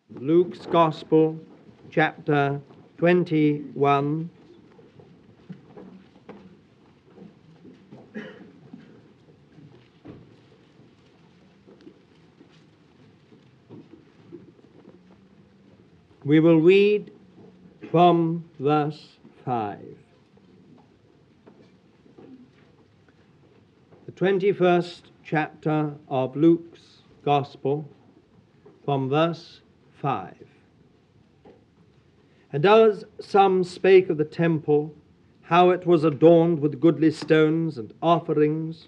Luke's Gospel, chapter 21. We will read from verse 5. The 21st chapter of Luke's Gospel, from verse 5. And as some spake of the temple, how it was adorned with goodly stones and offerings,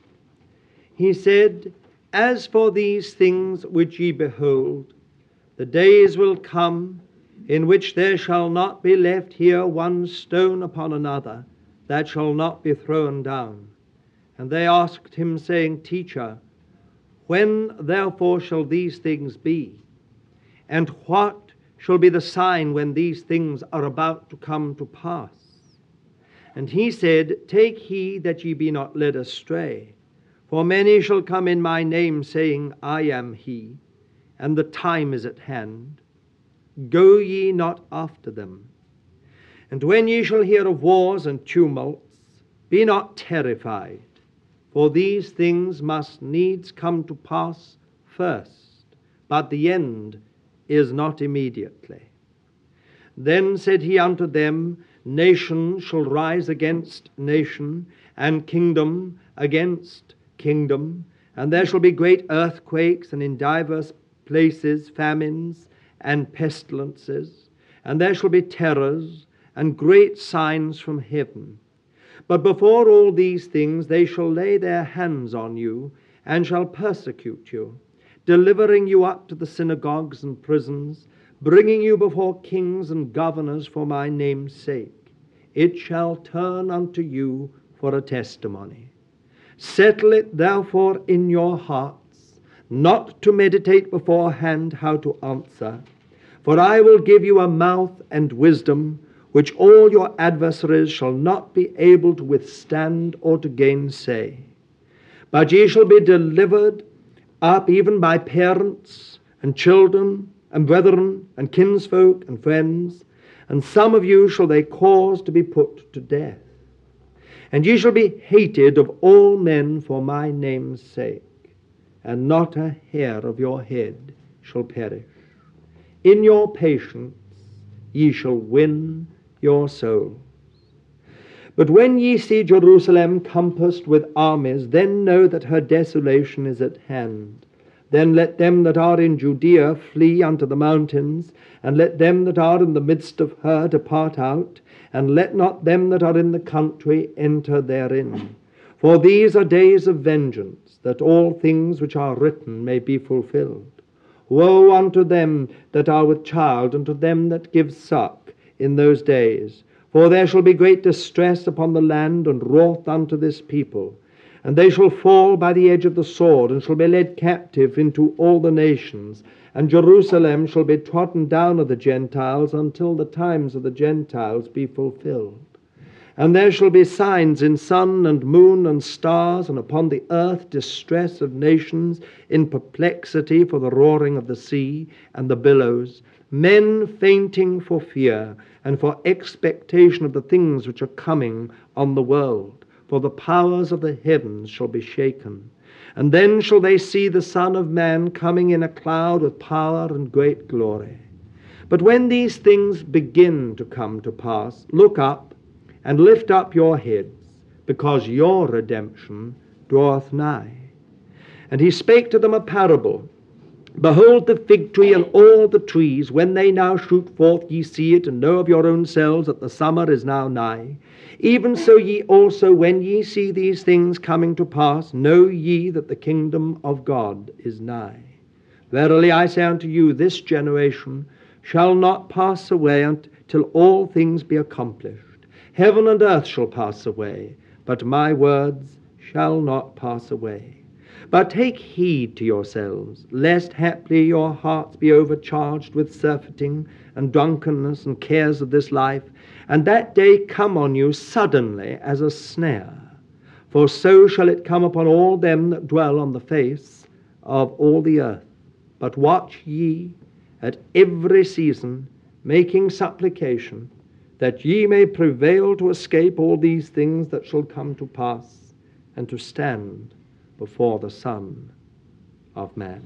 he said, As for these things which ye behold, the days will come in which there shall not be left here one stone upon another that shall not be thrown down. And they asked him, saying, Teacher, when therefore shall these things be? And what shall be the sign when these things are about to come to pass? And he said, Take heed that ye be not led astray. For many shall come in my name, saying, I am he, and the time is at hand. Go ye not after them. And when ye shall hear of wars and tumults, be not terrified, for these things must needs come to pass first, but the end is not immediately. Then said he unto them, Nation shall rise against nation, and kingdom against kingdom, and there shall be great earthquakes, and in divers places famines and pestilences, and there shall be terrors and great signs from heaven. But before all these things they shall lay their hands on you, and shall persecute you, delivering you up to the synagogues and prisons, bringing you before kings and governors for my name's sake. It shall turn unto you for a testimony. Settle it therefore in your hearts, not to meditate beforehand how to answer. For I will give you a mouth and wisdom, which all your adversaries shall not be able to withstand or to gainsay. But ye shall be delivered up even by parents and children and brethren and kinsfolk and friends, and some of you shall they cause to be put to death. And ye shall be hated of all men for my name's sake, and not a hair of your head shall perish. In your patience ye shall win your souls. But when ye see Jerusalem compassed with armies, then know that her desolation is at hand. Then let them that are in Judea flee unto the mountains, and let them that are in the midst of her depart out, and let not them that are in the country enter therein. For these are days of vengeance, that all things which are written may be fulfilled. Woe unto them that are with child, and to them that give suck in those days. For there shall be great distress upon the land, and wrath unto this people. And they shall fall by the edge of the sword, and shall be led captive into all the nations. And Jerusalem shall be trodden down of the Gentiles, until the times of the Gentiles be fulfilled. And there shall be signs in sun and moon and stars, and upon the earth distress of nations, in perplexity for the roaring of the sea and the billows, men fainting for fear, and for expectation of the things which are coming on the world. For the powers of the heavens shall be shaken. And then shall they see the Son of Man coming in a cloud with power and great glory. But when these things begin to come to pass, look up, and lift up your heads, because your redemption draweth nigh. And he spake to them a parable. Behold the fig tree and all the trees, when they now shoot forth, ye see it, and know of your own selves that the summer is now nigh. Even so ye also, when ye see these things coming to pass, know ye that the kingdom of God is nigh. Verily I say unto you, this generation shall not pass away until all things be accomplished. Heaven and earth shall pass away, but my words shall not pass away. But take heed to yourselves, lest haply your hearts be overcharged with surfeiting and drunkenness and cares of this life, and that day come on you suddenly as a snare. For so shall it come upon all them that dwell on the face of all the earth. But watch ye at every season, making supplication, that ye may prevail to escape all these things that shall come to pass, and to stand before the Son of Man.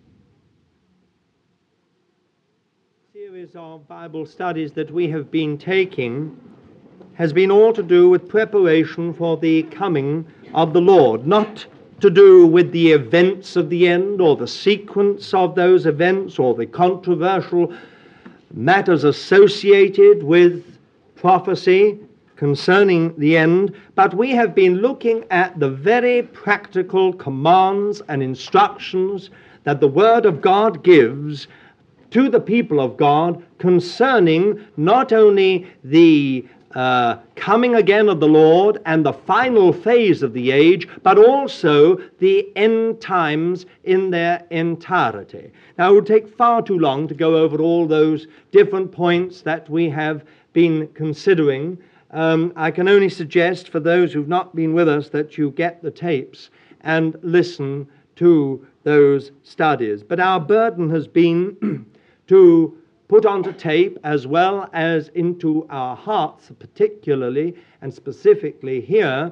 The series of Bible studies that we have been taking has been all to do with preparation for the coming of the Lord, not to do with the events of the end or the sequence of those events or the controversial matters associated with prophecy concerning the end, but we have been looking at the very practical commands and instructions that the Word of God gives to the people of God concerning not only the coming again of the Lord and the final phase of the age, but also the end times in their entirety. Now, it would take far too long to go over all those different points that we have been considering. I can only suggest for those who've not been with us that you get the tapes and listen to those studies. But our burden has been to put onto tape as well as into our hearts, particularly and specifically here,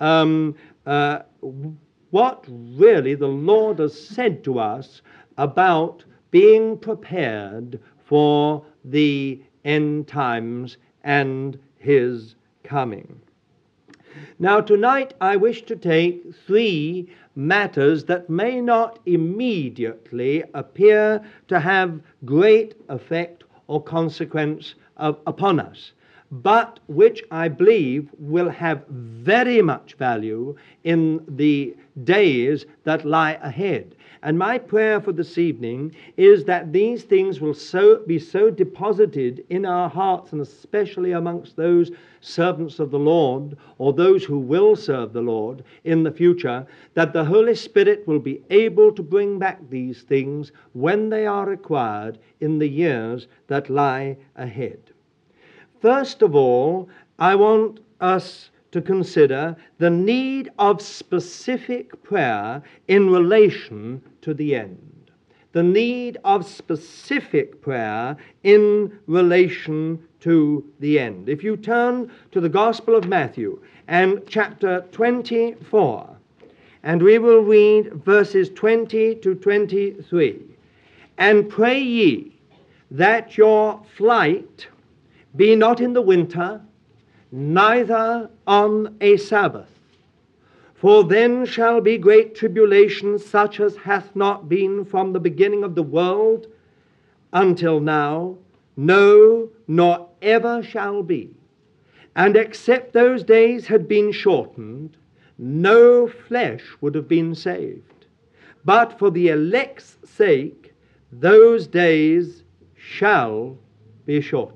what really the Lord has said to us about being prepared for the end times and His coming. Now, tonight I wish to take three matters that may not immediately appear to have great effect or consequence upon us, but which I believe will have very much value in the days that lie ahead. And my prayer for this evening is that these things will be so deposited in our hearts, and especially amongst those servants of the Lord, or those who will serve the Lord in the future, that the Holy Spirit will be able to bring back these things when they are required in the years that lie ahead. First of all, I want us to consider the need of specific prayer in relation to the end. The need of specific prayer in relation to the end. If you turn to the Gospel of Matthew and chapter 24, and we will read verses 20 to 23. And pray ye that your flight be not in the winter, neither on a Sabbath. For then shall be great tribulation, such as hath not been from the beginning of the world until now, no, nor ever shall be. And except those days had been shortened, no flesh would have been saved. But for the elect's sake, those days shall be shortened.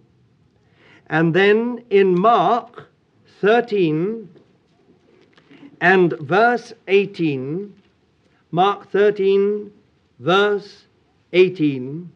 And then in Mark 13 and verse 18, Mark 13, verse 18,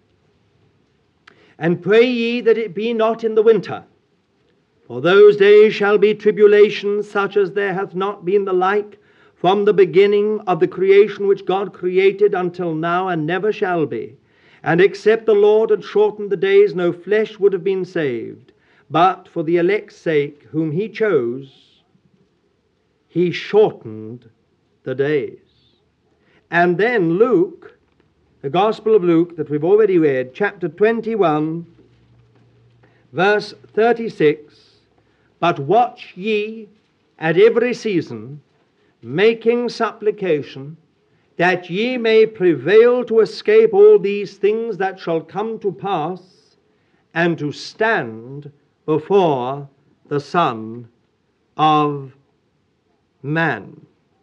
and pray ye that it be not in the winter, for those days shall be tribulation, such as there hath not been the like from the beginning of the creation which God created until now, and never shall be. And except the Lord had shortened the days, no flesh would have been saved. But for the elect's sake, whom He chose, He shortened the days. And then Luke, the Gospel of Luke that we've already read, chapter 21, verse 36, but watch ye at every season, making supplication, that ye may prevail to escape all these things that shall come to pass, and to stand before the Son of Man.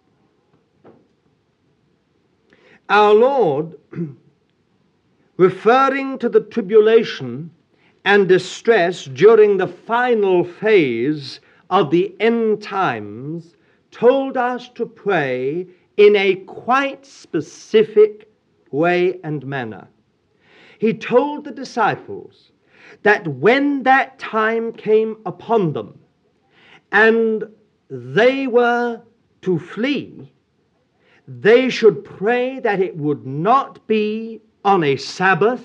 Our Lord, referring to the tribulation and distress during the final phase of the end times, told us to pray in a quite specific way and manner. He told the disciples that when that time came upon them and they were to flee, they should pray that it would not be on a Sabbath,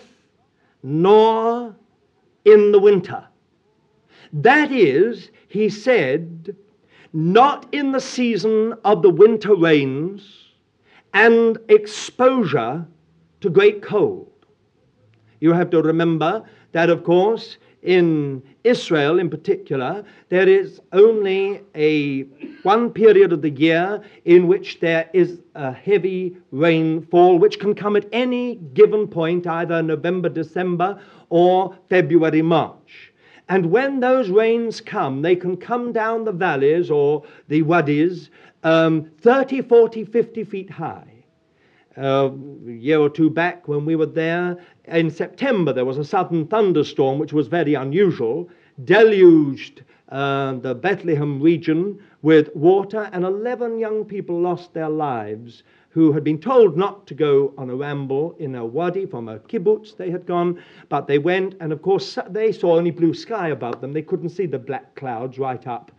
nor in the winter. That is, he said, not in the season of the winter rains and exposure to great cold. You have to remember that, of course, in Israel in particular, there is only one period of the year in which there is a heavy rainfall, which can come at any given point, either November, December, or February, March. And when those rains come, they can come down the valleys or the wadis 30, 40, 50 feet high. A year or two back when we were there, in September there was a sudden thunderstorm which was very unusual, deluged the Bethlehem region with water, and 11 young people lost their lives who had been told not to go on a ramble in a wadi from a kibbutz they had gone, but they went, and of course they saw only blue sky above them. They couldn't see the black clouds right up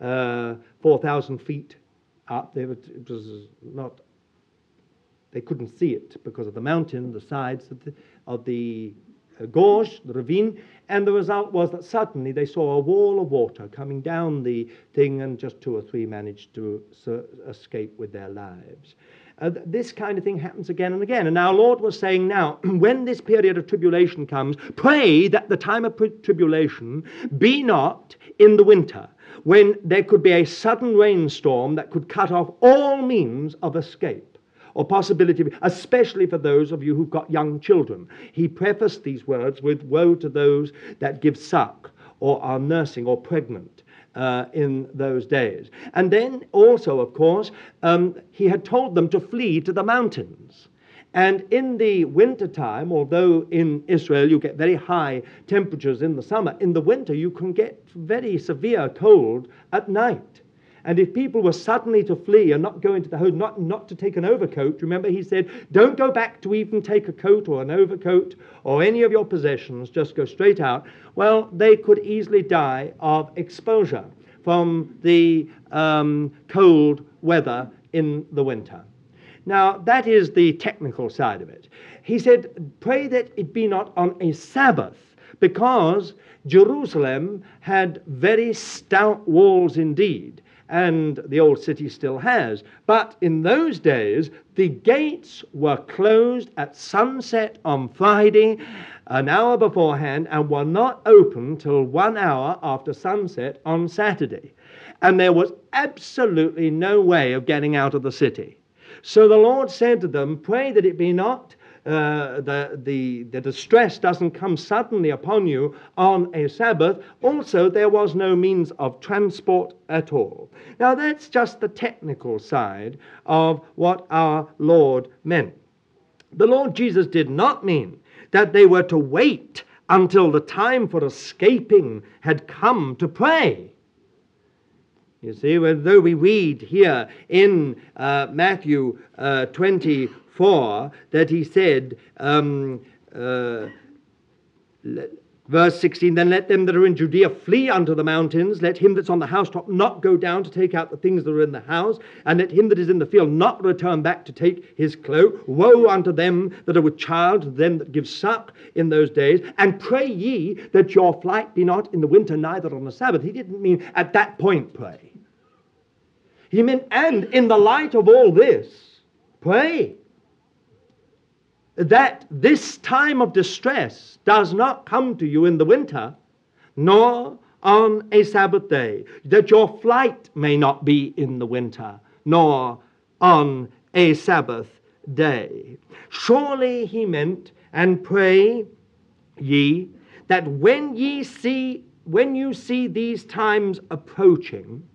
4,000 feet up. It was not. They couldn't see it because of the mountain, the sides of the gorge, the ravine, and the result was that suddenly they saw a wall of water coming down the thing, and just 2 or 3 managed to escape with their lives. This kind of thing happens again and again. And now Lord was saying, now, when this period of tribulation comes, pray that the time of tribulation be not in the winter, when there could be a sudden rainstorm that could cut off all means of escape, or possibility, especially for those of you who've got young children. He prefaced these words with, woe to those that give suck, or are nursing, or pregnant in those days. And then also, of course, he had told them to flee to the mountains. And in the wintertime, although in Israel you get very high temperatures in the summer, in the winter you can get very severe cold at night. And if people were suddenly to flee and not go into the house, not to take an overcoat, remember he said, don't go back to even take a coat or an overcoat or any of your possessions, just go straight out. Well, they could easily die of exposure from the cold weather in the winter. Now, that is the technical side of it. He said, pray that it be not on a Sabbath, because Jerusalem had very stout walls indeed, and the old city still has. But in those days, the gates were closed at sunset on Friday, an hour beforehand, and were not open till 1 hour after sunset on Saturday. And there was absolutely no way of getting out of the city. So the Lord said to them, pray that it be not the distress doesn't come suddenly upon you on a Sabbath. Also, there was no means of transport at all. Now, that's just the technical side of what our Lord meant. The Lord Jesus did not mean that they were to wait until the time for escaping had come to pray. You see, though we read here in Matthew 24 that he said, verse 16, then let them that are in Judea flee unto the mountains, let him that's on the housetop not go down to take out the things that are in the house, and let him that is in the field not return back to take his cloak. Woe unto them that are with child, to them that give suck in those days, and pray ye that your flight be not in the winter, neither on the Sabbath. He didn't mean at that point pray. He meant, and in the light of all this, pray that this time of distress does not come to you in the winter, nor on a Sabbath day, that your flight may not be in the winter, nor on a Sabbath day. Surely he meant, and pray ye, that when you see these times approaching,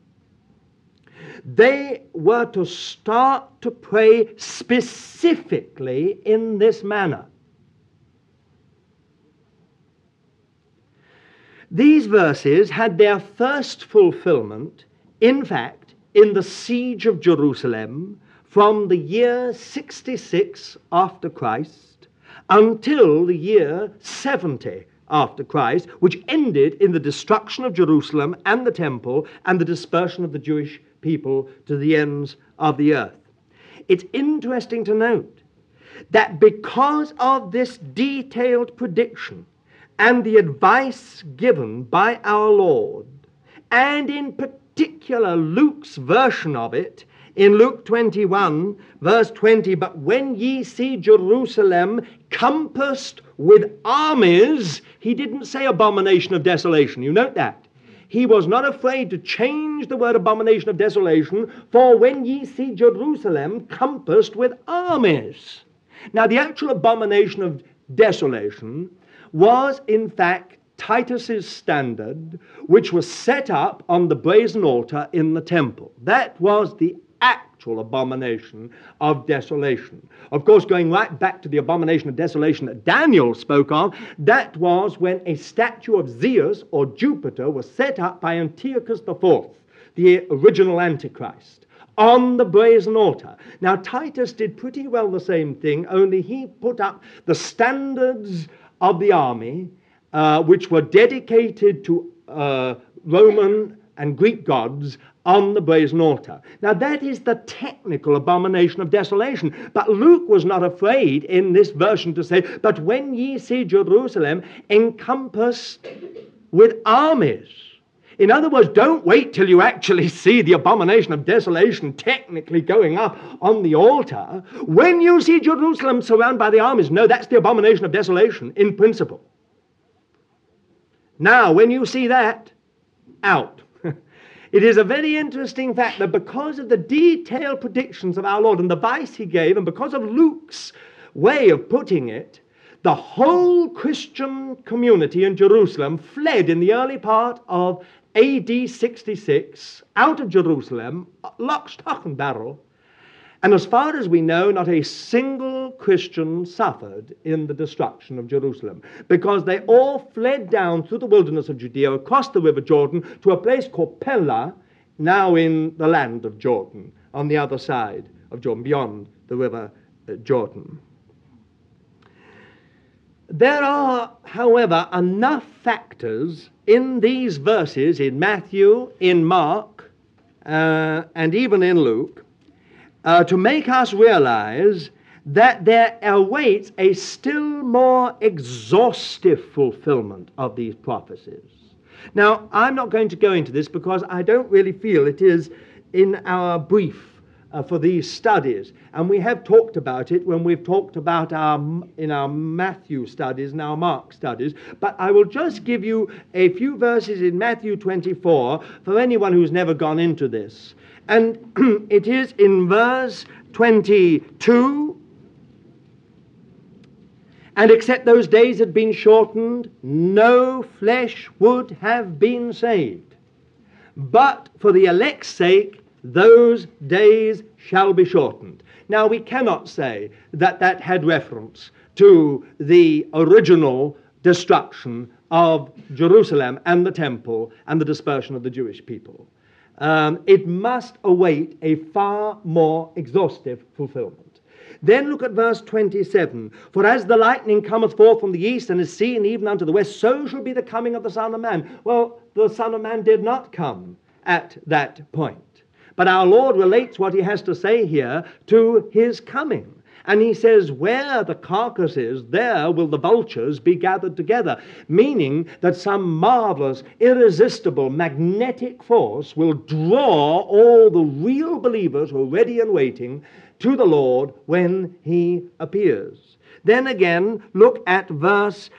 they were to start to pray specifically in this manner. These verses had their first fulfillment, in fact, in the siege of Jerusalem from the year 66 after Christ until the year 70 after Christ, which ended in the destruction of Jerusalem and the temple and the dispersion of the Jewish people to the ends of the earth. It's interesting to note that because of this detailed prediction and the advice given by our Lord, and in particular Luke's version of it, in Luke 21, verse 20, but when ye see Jerusalem compassed with armies, he didn't say abomination of desolation. You note that. He was not afraid to change the word abomination of desolation for when ye see Jerusalem compassed with armies. Now, the actual abomination of desolation was, in fact, Titus's standard, which was set up on the brazen altar in the temple. That was the actual abomination of desolation. Of course, going right back to the abomination of desolation that Daniel spoke of, that was when a statue of Zeus or Jupiter was set up by Antiochus IV, the original Antichrist, on the brazen altar. Now, Titus did pretty well the same thing, only he put up the standards of the army, which were dedicated to Roman and Greek gods, on the brazen altar. Now, that is the technical abomination of desolation. But Luke was not afraid in this version to say, but when ye see Jerusalem encompassed with armies. In other words, don't wait till you actually see the abomination of desolation technically going up on the altar. When you see Jerusalem surrounded by the armies, no, that's the abomination of desolation in principle. Now, when you see that, out. It is a very interesting fact that because of the detailed predictions of our Lord and the advice he gave, and because of Luke's way of putting it, the whole Christian community in Jerusalem fled in the early part of AD 66 out of Jerusalem, lock, stock, and barrel. And as far as we know, not a single Christian suffered in the destruction of Jerusalem, because they all fled down through the wilderness of Judea, across the river Jordan, to a place called Pella, now in the land of Jordan, on the other side of Jordan, beyond the river Jordan. There are, however, enough factors in these verses, in Matthew, in Mark, and even in Luke, to make us realize that there awaits a still more exhaustive fulfillment of these prophecies. Now, I'm not going to go into this because I don't really feel it is in our brief for these studies. And we have talked about it when we've talked about in our Matthew studies and our Mark studies. But I will just give you a few verses in Matthew 24 for anyone who's never gone into this. And it is in verse 22, and except those days had been shortened, no flesh would have been saved. But for the elect's sake, those days shall be shortened. Now, we cannot say that that had reference to the original destruction of Jerusalem and the temple and the dispersion of the Jewish people. It must await a far more exhaustive fulfillment. Then look at verse 27. For as the lightning cometh forth from the east and is seen even unto the west, so shall be the coming of the Son of Man. Well, the Son of Man did not come at that point. But our Lord relates what he has to say here to his coming. And he says, where the carcass is, there will the vultures be gathered together. Meaning that some marvelous, irresistible, magnetic force will draw all the real believers who are ready and waiting to the Lord when he appears. Then again, look at verse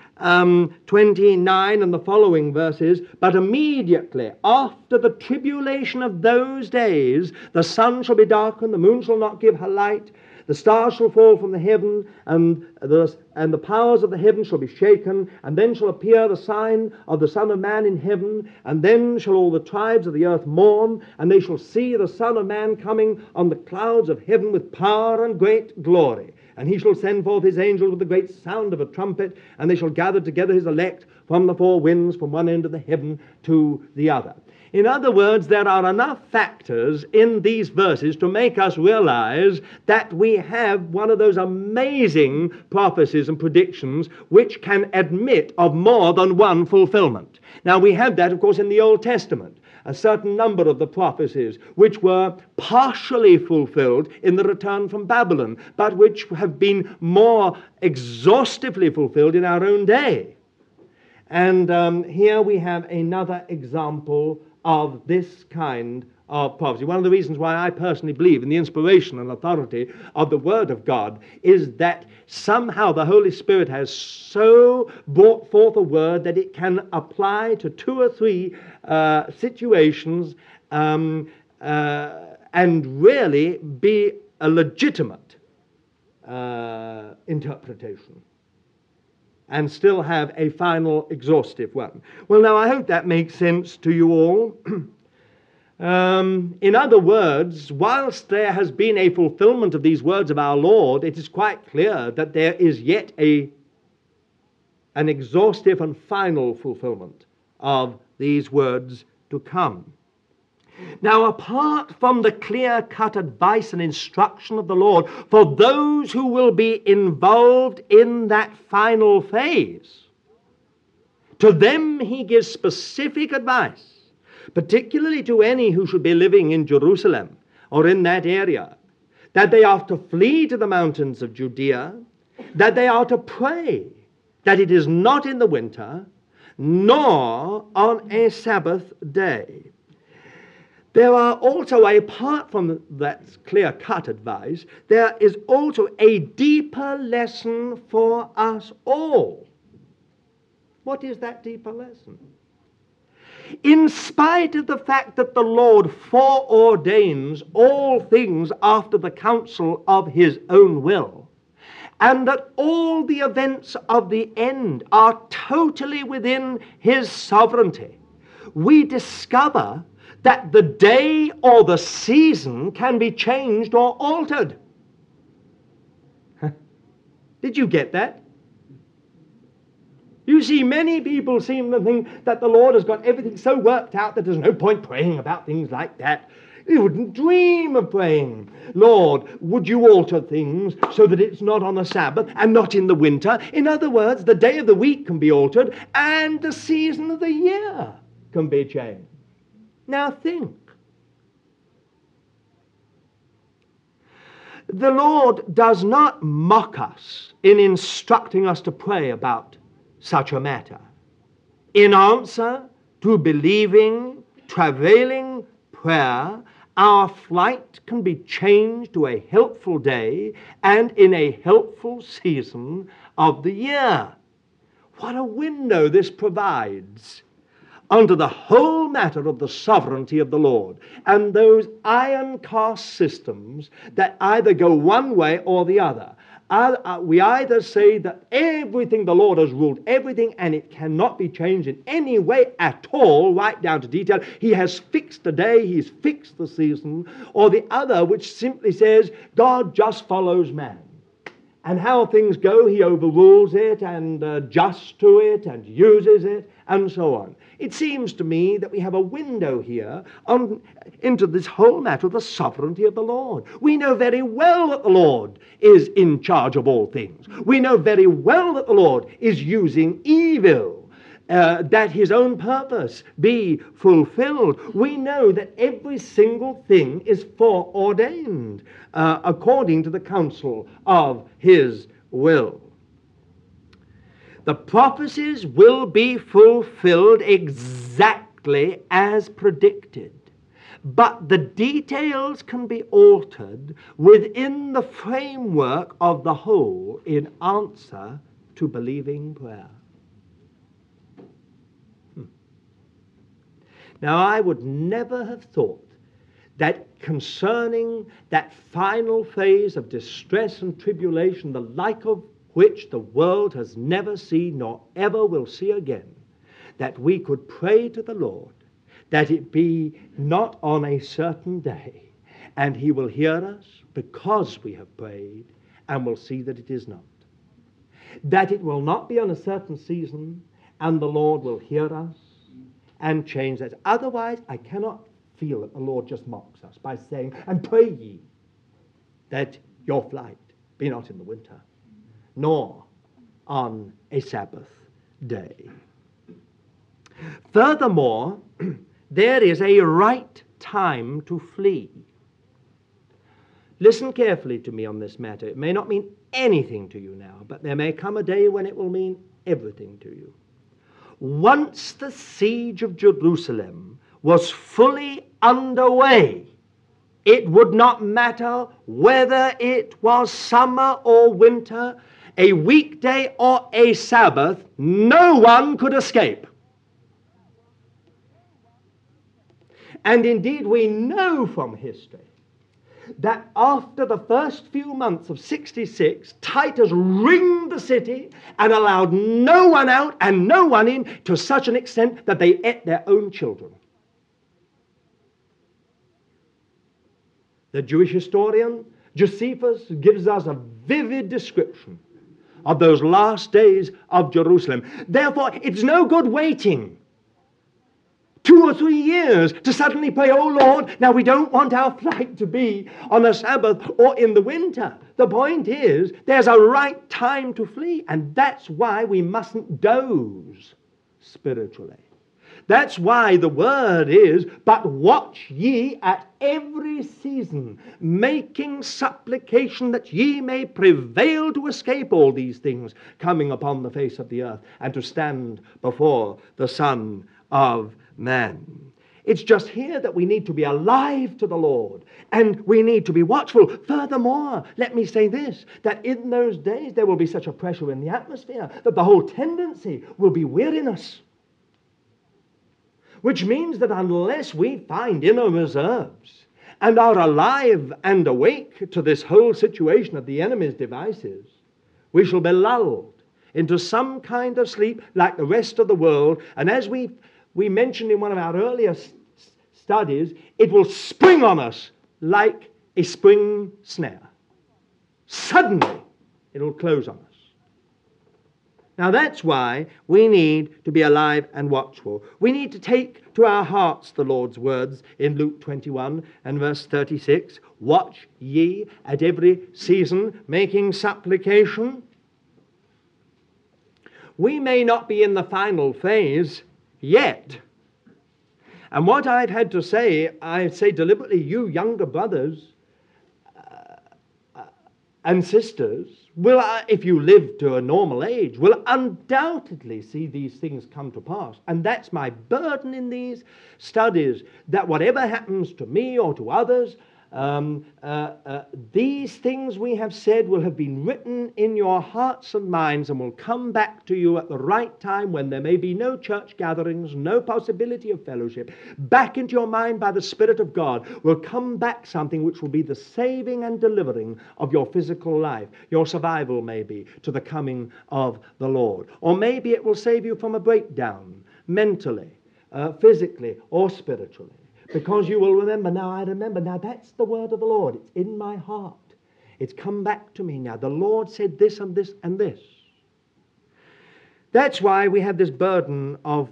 29 and the following verses. But immediately after the tribulation of those days, the sun shall be darkened, the moon shall not give her light, the stars shall fall from the heaven, and the powers of the heaven shall be shaken, and then shall appear the sign of the Son of Man in heaven, and then shall all the tribes of the earth mourn, and they shall see the Son of Man coming on the clouds of heaven with power and great glory. And he shall send forth his angels with the great sound of a trumpet, and they shall gather together his elect from the four winds, from one end of the heaven to the other. In other words, there are enough factors in these verses to make us realize that we have one of those amazing prophecies and predictions which can admit of more than one fulfillment. Now, we have that, of course, in the Old Testament. A certain number of the prophecies which were partially fulfilled in the return from Babylon, but which have been more exhaustively fulfilled in our own day. And here we have another example of this kind of prophecy. One of the reasons why I personally believe in the inspiration and authority of the Word of God is that somehow the Holy Spirit has so brought forth a word that it can apply to 2 or 3 situations and really be a legitimate interpretation, and still have a final exhaustive one. Well, now, I hope that makes sense to you all. In other words, whilst there has been a fulfillment of these words of our Lord, it is quite clear that there is yet an exhaustive and final fulfillment of these words to come. Now, apart from the clear-cut advice and instruction of the Lord for those who will be involved in that final phase, to them he gives specific advice, particularly to any who should be living in Jerusalem or in that area, that they are to flee to the mountains of Judea, that they are to pray, that it is not in the winter, nor on a Sabbath day. There are also, apart from that clear-cut advice, there is also a deeper lesson for us all. What is that deeper lesson? In spite of the fact that the Lord foreordains all things after the counsel of his own will, and that all the events of the end are totally within his sovereignty, we discover that the day or the season can be changed or altered. Did you get that? You see, many people seem to think that the Lord has got everything so worked out that there's no point praying about things like that. You wouldn't dream of praying, Lord, would you alter things so that it's not on the Sabbath and not in the winter? In other words, the day of the week can be altered and the season of the year can be changed. Now think. The Lord does not mock us in instructing us to pray about such a matter. In answer to believing, travailing prayer, our flight can be changed to a helpful day and in a helpful season of the year. What a window this provides unto the whole matter of the sovereignty of the Lord, and those iron-cast systems that either go one way or the other. We either say that everything the Lord has ruled, everything, and it cannot be changed in any way at all, right down to detail. He has fixed the day, he's fixed the season, or the other, which simply says God just follows man. And how things go, he overrules it and adjusts to it and uses it and so on. It seems to me that we have a window here into this whole matter of the sovereignty of the Lord. We know very well that the Lord is in charge of all things. We know very well that the Lord is using evil that his own purpose be fulfilled. We know that every single thing is foreordained according to the counsel of his will. The prophecies will be fulfilled exactly as predicted, but the details can be altered within the framework of the whole in answer to believing prayer. Now, I would never have thought that concerning that final phase of distress and tribulation, the like of which the world has never seen nor ever will see again, that we could pray to the Lord that it be not on a certain day, and he will hear us because we have prayed, and will see that it is not. That it will not be on a certain season, and the Lord will hear us and change that. Otherwise, I cannot feel that the Lord just mocks us by saying, and pray ye that your flight be not in the winter, nor on a Sabbath day. Furthermore, there is a right time to flee. Listen carefully to me on this matter. It may not mean anything to you now, but there may come a day when it will mean everything to you. Once the siege of Jerusalem was fully underway, it would not matter whether it was summer or winter, a weekday or a Sabbath, no one could escape. And indeed, we know from history that after the first few months of 66, Titus ringed the city and allowed no one out and no one in, to such an extent that they ate their own children. The Jewish historian Josephus gives us a vivid description of those last days of Jerusalem. Therefore, it's no good waiting 2 or 3 years to suddenly pray, oh Lord, now we don't want our flight to be on a Sabbath or in the winter. The point is, there's a right time to flee, and that's why we mustn't doze spiritually. That's why the word is, but watch ye at every season, making supplication that ye may prevail to escape all these things coming upon the face of the earth, and to stand before the Son of Man. It's just here that we need to be alive to the Lord, and we need to be watchful. Furthermore, let me say this, that in those days there will be such a pressure in the atmosphere that the whole tendency will be weariness. Which means that unless we find inner reserves and are alive and awake to this whole situation of the enemy's devices, we shall be lulled into some kind of sleep like the rest of the world. And as we mentioned in one of our earlier studies, it will spring on us like a spring snare. Suddenly, it will close on us. Now that's why we need to be alive and watchful. We need to take to our hearts the Lord's words in Luke 21 and verse 36. Watch ye at every season, making supplication. We may not be in the final phase yet. And what I've had to say, I say deliberately, you younger brothers and sisters will, if you live to a normal age, will undoubtedly see these things come to pass. And that's my burden in these studies, that whatever happens to me or to others, these things we have said will have been written in your hearts and minds and will come back to you at the right time when there may be no church gatherings, no possibility of fellowship. Back into your mind by the Spirit of God will come back something which will be the saving and delivering of your physical life, your survival maybe, to the coming of the Lord. Or maybe it will save you from a breakdown, mentally, physically, or spiritually. Because you will remember, now that's the word of the Lord. It's in my heart. It's come back to me now. The Lord said this and this and this. That's why we have this burden of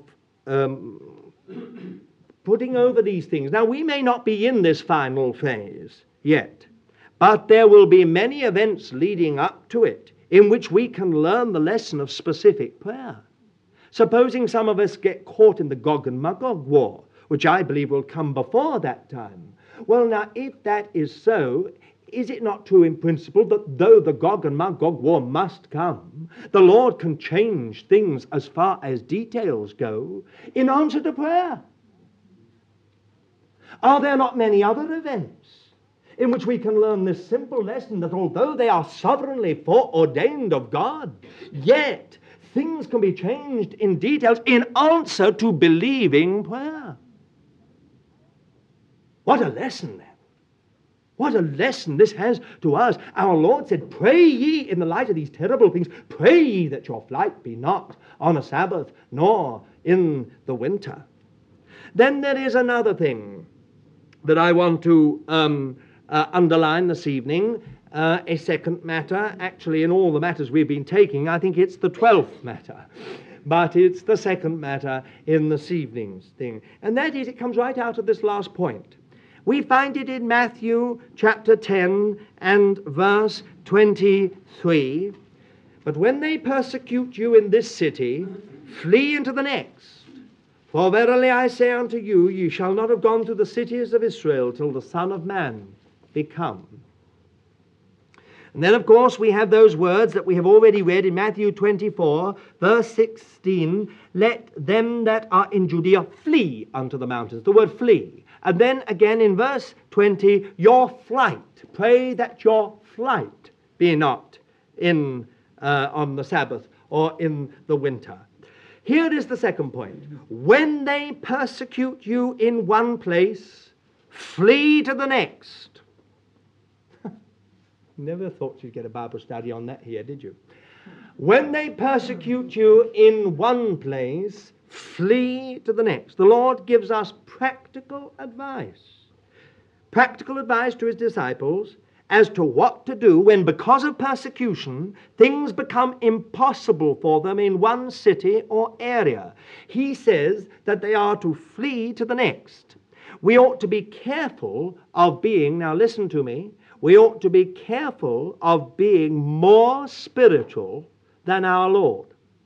putting over these things. Now, we may not be in this final phase yet, but there will be many events leading up to it in which we can learn the lesson of specific prayer. Supposing some of us get caught in the Gog and Magog war, which I believe will come before that time. Well, now, if that is so, is it not true in principle that though the Gog and Magog war must come, the Lord can change things as far as details go in answer to prayer? Are there not many other events in which we can learn this simple lesson that although they are sovereignly foreordained of God, yet things can be changed in details in answer to believing prayer? What a lesson then. What a lesson this has to us. Our Lord said, pray ye in the light of these terrible things. Pray ye that your flight be not on a Sabbath, nor in the winter. Then there is another thing that I want to underline this evening, a second matter. Actually, in all the matters we've been taking, I think it's the 12th matter. But it's the second matter in this evening's thing. And that is, it comes right out of this last point. We find it in Matthew chapter 10 and verse 23. But when they persecute you in this city, flee into the next. For verily I say unto you, ye shall not have gone through the cities of Israel till the Son of Man be come. And then, of course, we have those words that we have already read in Matthew 24, verse 16, let them that are in Judea flee unto the mountains. The word flee. And then again in verse 20, your flight. Pray that your flight be not in on the Sabbath or in the winter. Here is the second point. When they persecute you in one place, flee to the next. Never thought you'd get a Bible study on that here, did you? When they persecute you in one place, flee to the next. The Lord gives us practical advice to his disciples as to what to do when, because of persecution, things become impossible for them in one city or area. He says that they are to flee to the next. We ought to be careful of being, now listen to me, we ought to be careful of being more spiritual than our Lord.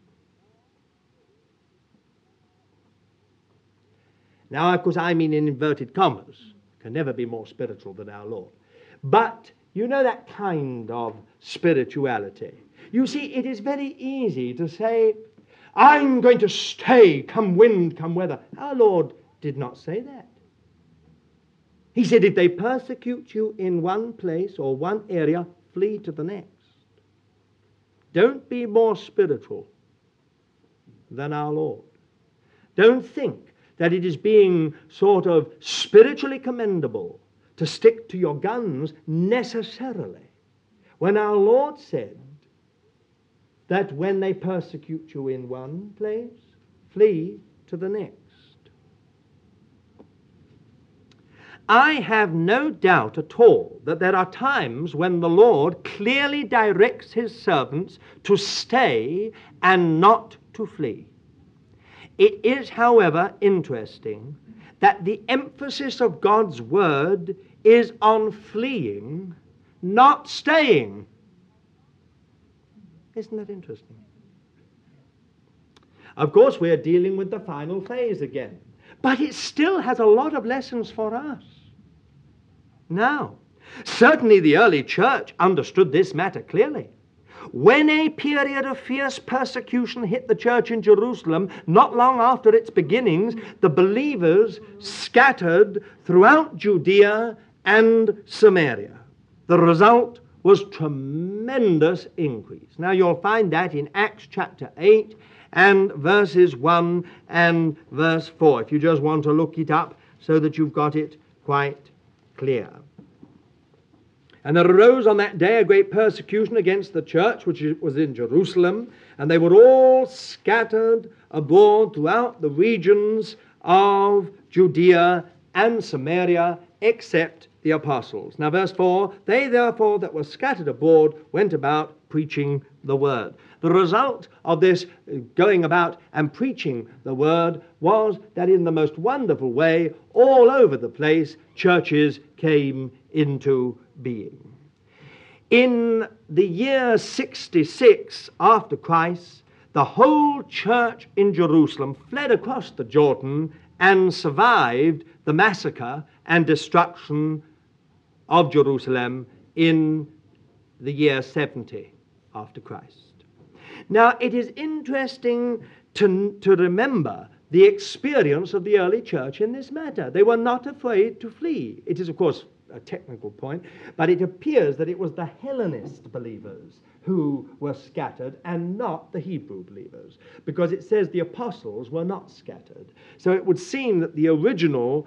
Now, of course, I mean in inverted commas. Can never be more spiritual than our Lord. But you know that kind of spirituality. You see, it is very easy to say, I'm going to stay, come wind, come weather. Our Lord did not say that. He said, if they persecute you in one place or one area, flee to the next. Don't be more spiritual than our Lord. Don't think that it is being sort of spiritually commendable to stick to your guns necessarily, when our Lord said that when they persecute you in one place, flee to the next. I have no doubt at all that there are times when the Lord clearly directs his servants to stay and not to flee. It is, however, interesting that the emphasis of God's word is on fleeing, not staying. Isn't that interesting? Of course, we are dealing with the final phase again, but it still has a lot of lessons for us. Now, certainly the early church understood this matter clearly. When a period of fierce persecution hit the church in Jerusalem, not long after its beginnings, the believers scattered throughout Judea and Samaria. The result was tremendous increase. Now you'll find that in Acts chapter 8 and verses 1 and verse 4, if you just want to look it up so that you've got it quite clear. And there arose on that day a great persecution against the church which was in Jerusalem, and they were all scattered abroad throughout the regions of Judea and Samaria, except the apostles. Now verse 4, they therefore that were scattered abroad went about preaching the word. The result of this going about and preaching the word was that in the most wonderful way, all over the place, churches came into being. In the year 66 after Christ, the whole church in Jerusalem fled across the Jordan and survived the massacre and destruction of Jerusalem in the year 70 after Christ. Now, it is interesting to remember the experience of the early church in this matter. They were not afraid to flee. It is, of course, a technical point, but it appears that it was the Hellenist believers who were scattered and not the Hebrew believers, because it says the apostles were not scattered. So it would seem that the original,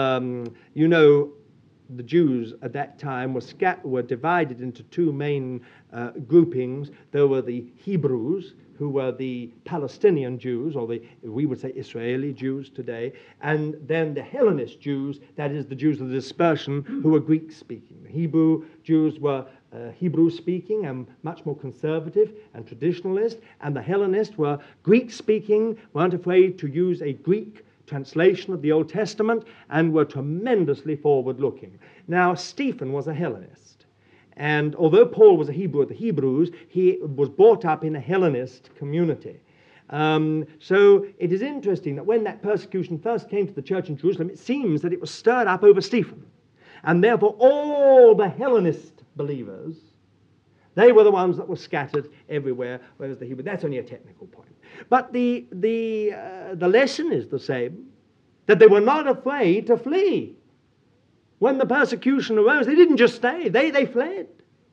the Jews at that time were divided into two main groupings. There were the Hebrews, who were the Palestinian Jews, or we would say Israeli Jews today, and then the Hellenist Jews, that is the Jews of the dispersion, who were Greek-speaking. The Hebrew Jews were Hebrew-speaking and much more conservative and traditionalist, and the Hellenists were Greek-speaking, weren't afraid to use a Greek translation of the Old Testament, and were tremendously forward-looking. Now, Stephen was a Hellenist. And although Paul was a Hebrew of the Hebrews, he was brought up in a Hellenist community. So it is interesting that when that persecution first came to the church in Jerusalem, it seems that it was stirred up over Stephen. And therefore all the Hellenist believers They were the ones that were scattered everywhere, whereas the Hebrew, that's only a technical point. But the lesson is the same, that they were not afraid to flee. When the persecution arose, they didn't just stay, they fled.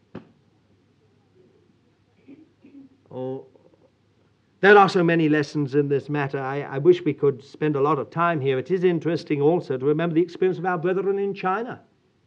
Oh, there are so many lessons in this matter. I wish we could spend a lot of time here. It is interesting also to remember the experience of our brethren in China.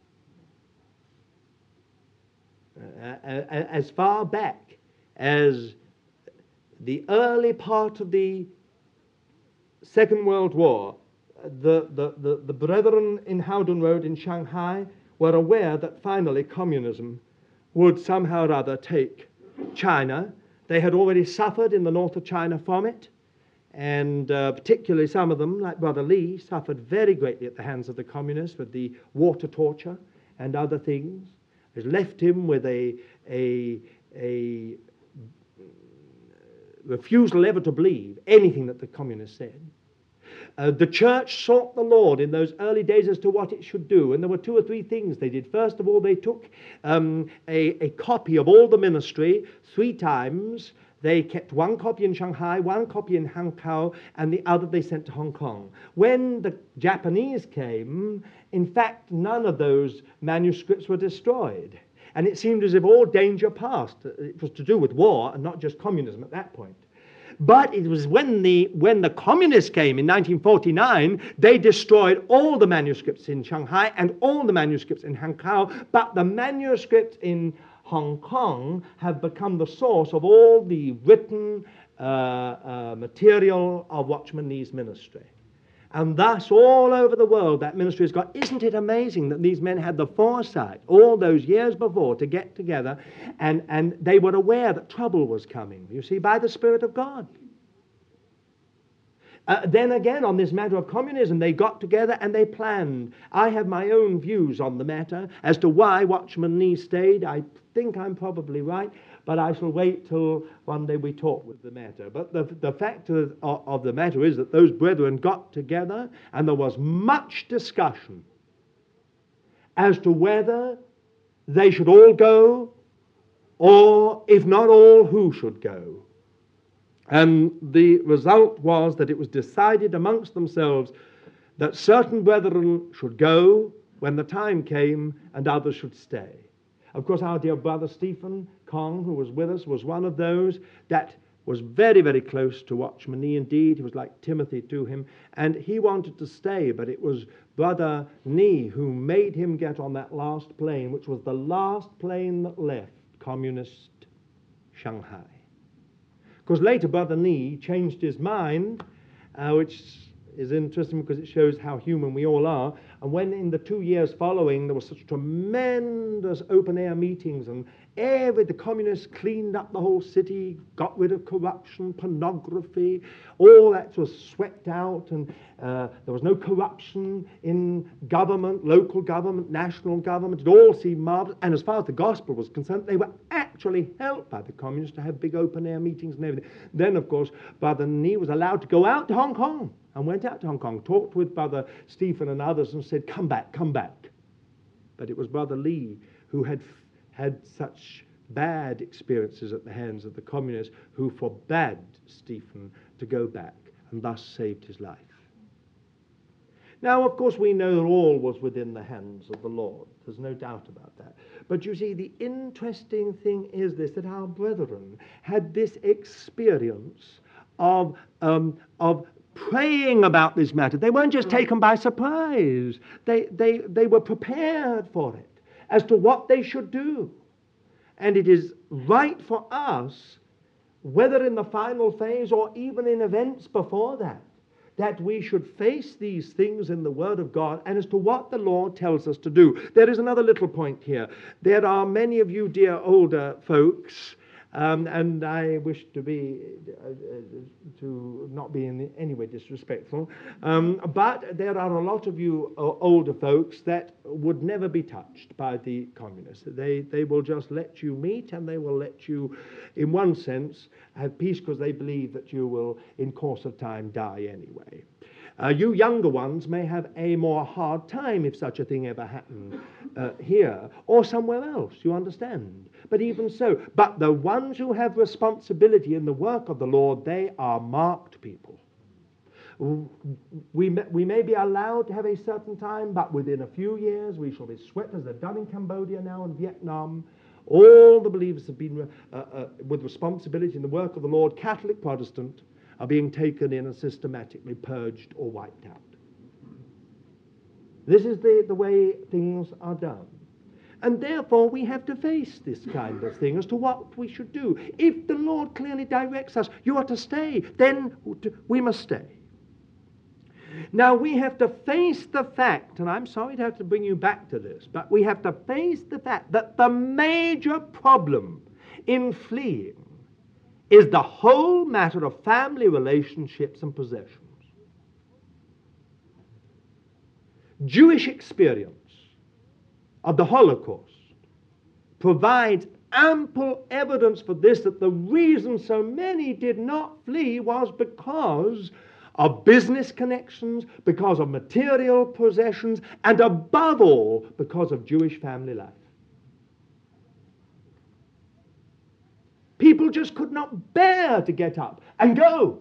As far back as the early part of the Second World War, the brethren in Howden Road in Shanghai were aware that finally communism would somehow or other take China. They had already suffered in the north of China from it, and particularly some of them, like Brother Lee, suffered very greatly at the hands of the communists with the water torture and other things. It left him with a refusal ever to believe anything that the communists said. The church sought the Lord in those early days as to what it should do, and there were two or three things they did. First of all, they took a copy of all the ministry 3 times. They kept one copy in Shanghai, one copy in Hankow, and the other they sent to Hong Kong. When the Japanese came, in fact, none of those manuscripts were destroyed. And it seemed as if all danger passed. It was to do with war and not just communism at that point. But it was when the communists came in 1949, they destroyed all the manuscripts in Shanghai and all the manuscripts in Hankow, but the manuscripts in Hong Kong have become the source of all the written material of Watchman Nee's ministry. And thus, all over the world, that ministry has got. Isn't it amazing that these men had the foresight all those years before to get together, and they were aware that trouble was coming, you see, by the Spirit of God. Then again, on this matter of communism, they got together and they planned. I have my own views on the matter as to why Watchman Nee stayed. I think I'm probably right, but I shall wait till one day we talk with the matter. But the fact of the matter is that those brethren got together and there was much discussion as to whether they should all go, or if not all, who should go. And the result was that it was decided amongst themselves that certain brethren should go when the time came and others should stay. Of course, our dear brother Stephen Kong, who was with us, was one of those that was very, very close to Watchman Nee indeed. He was like Timothy to him, and he wanted to stay, but it was Brother Nee who made him get on that last plane, which was the last plane that left communist Shanghai. Of course, later Brother Nee changed his mind, which is interesting because it shows how human we all are. And when in the 2 years following there were such tremendous open-air meetings, and the communists cleaned up the whole city, got rid of corruption, pornography, all that was swept out, and there was no corruption in government, local government, national government. It all seemed marvelous. And as far as the gospel was concerned, they were actually helped by the communists to have big open-air meetings and everything. Then, of course, Brother Nee was allowed to go out to Hong Kong, and went out to Hong Kong, talked with Brother Stephen and others and said, come back, come back. But it was Brother Lee who had such bad experiences at the hands of the communists who forbade Stephen to go back and thus saved his life. Now, of course, we know that all was within the hands of the Lord. There's no doubt about that. But you see, the interesting thing is this, that our brethren had this experience of praying about this matter. They weren't just taken by surprise. They were prepared for it as to what they should do. And it is right for us, whether in the final phase or even in events before that, that we should face these things in the Word of God and as to what the Lord tells us to do. There is another little point here. There are many of you dear older folks, and I wish to not be in any way disrespectful, but there are a lot of you older folks that would never be touched by the communists. They will just let you meet, and they will let you, in one sense, have peace because they believe that you will, in course of time, die anyway. You younger ones may have a more hard time if such a thing ever happened here or somewhere else, you understand? But even so, but the ones who have responsibility in the work of the Lord, they are marked people. We may be allowed to have a certain time, but within a few years we shall be swept, as they've done in Cambodia now and Vietnam. All the believers have been with responsibility in the work of the Lord, Catholic, Protestant, are being taken in and systematically purged or wiped out. This is the way things are done. And therefore we have to face this kind of thing as to what we should do. If the Lord clearly directs us, you are to stay, then we must stay. Now we have to face the fact, and I'm sorry to have to bring you back to this, but we have to face the fact that the major problem in fleeing is the whole matter of family relationships and possessions. Jewish experience of the Holocaust provides ample evidence for this, that the reason so many did not flee was because of business connections, because of material possessions, and above all, because of Jewish family life. People just could not bear to get up and go.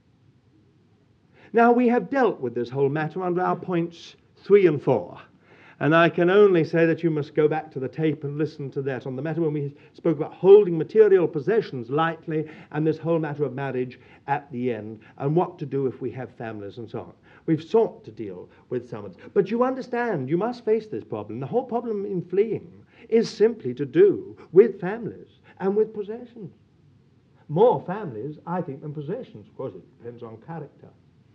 Now, we have dealt with this whole matter under our points 3 and 4. And I can only say that you must go back to the tape and listen to that on the matter when we spoke about holding material possessions lightly and this whole matter of marriage at the end and what to do if we have families and so on. We've sought to deal with some of this. But you understand, you must face this problem. The whole problem in fleeing is simply to do with families and with possessions. More families, I think, than possessions. Of course, it depends on character.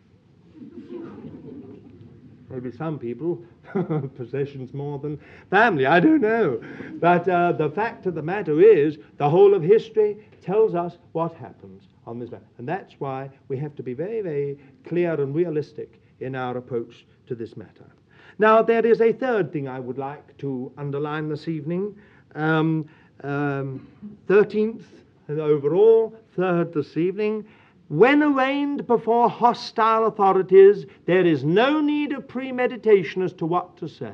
Maybe some people, possessions more than family, I don't know. But the fact of the matter is, the whole of history tells us what happens on this matter. And that's why we have to be very, very clear and realistic in our approach to this matter. Now, there is a third thing I would like to underline this evening. 13th overall, third this evening. When arraigned before hostile authorities, there is no need of premeditation as to what to say.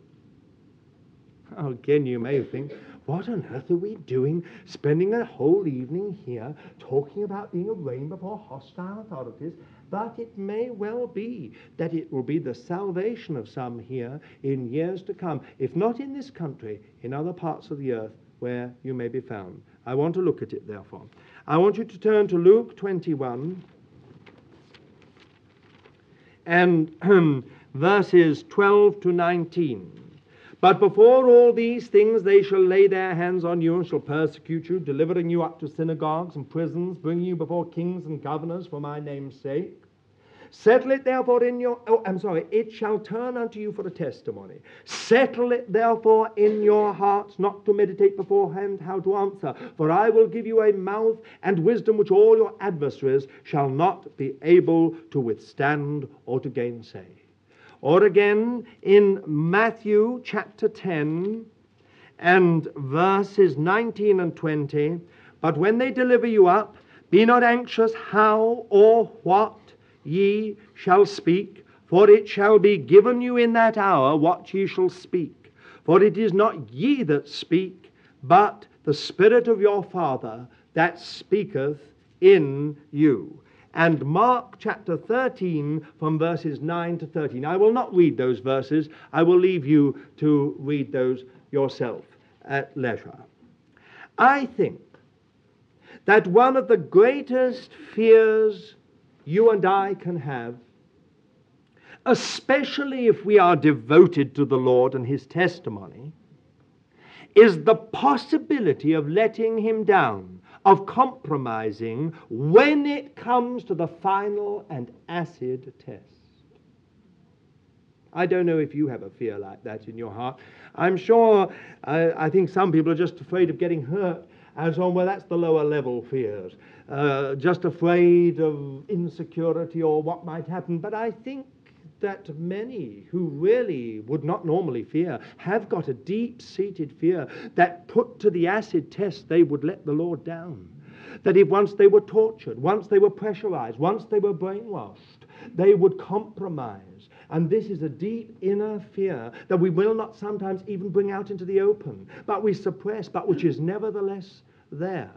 Again, you may think, what on earth are we doing, spending a whole evening here talking about being arraigned before hostile authorities? But it may well be that it will be the salvation of some here in years to come, if not in this country, in other parts of the earth where you may be found. I want to look at it, therefore. I want you to turn to Luke 21 and verses 12 to 19. But before all these things they shall lay their hands on you and shall persecute you, delivering you up to synagogues and prisons, bringing you before kings and governors for my name's sake. Settle it therefore it shall turn unto you for a testimony. Settle it therefore in your hearts, not to meditate beforehand how to answer. For I will give you a mouth and wisdom which all your adversaries shall not be able to withstand or to gainsay. Or again in Matthew chapter 10 and verses 19 and 20. But when they deliver you up, be not anxious how or what ye shall speak, for it shall be given you in that hour what ye shall speak. For it is not ye that speak, but the Spirit of your Father that speaketh in you. And Mark chapter 13 from verses 9 to 13. I will not read those verses. I will leave you to read those yourself at leisure. I think that one of the greatest fears you and I can have, especially if we are devoted to the Lord and His testimony, is the possibility of letting Him down, of compromising when it comes to the final and acid test. I don't know if you have a fear like that in your heart. I'm sure, I think some people are just afraid of getting hurt, and so on. Well, that's the lower level fears. Just afraid of insecurity or what might happen. But I think that many who really would not normally fear have got a deep-seated fear that put to the acid test they would let the Lord down. that if once they were tortured, once they were pressurized, once they were brainwashed, they would compromise. And this is a deep inner fear that we will not sometimes even bring out into the open, but we suppress, but which is nevertheless there.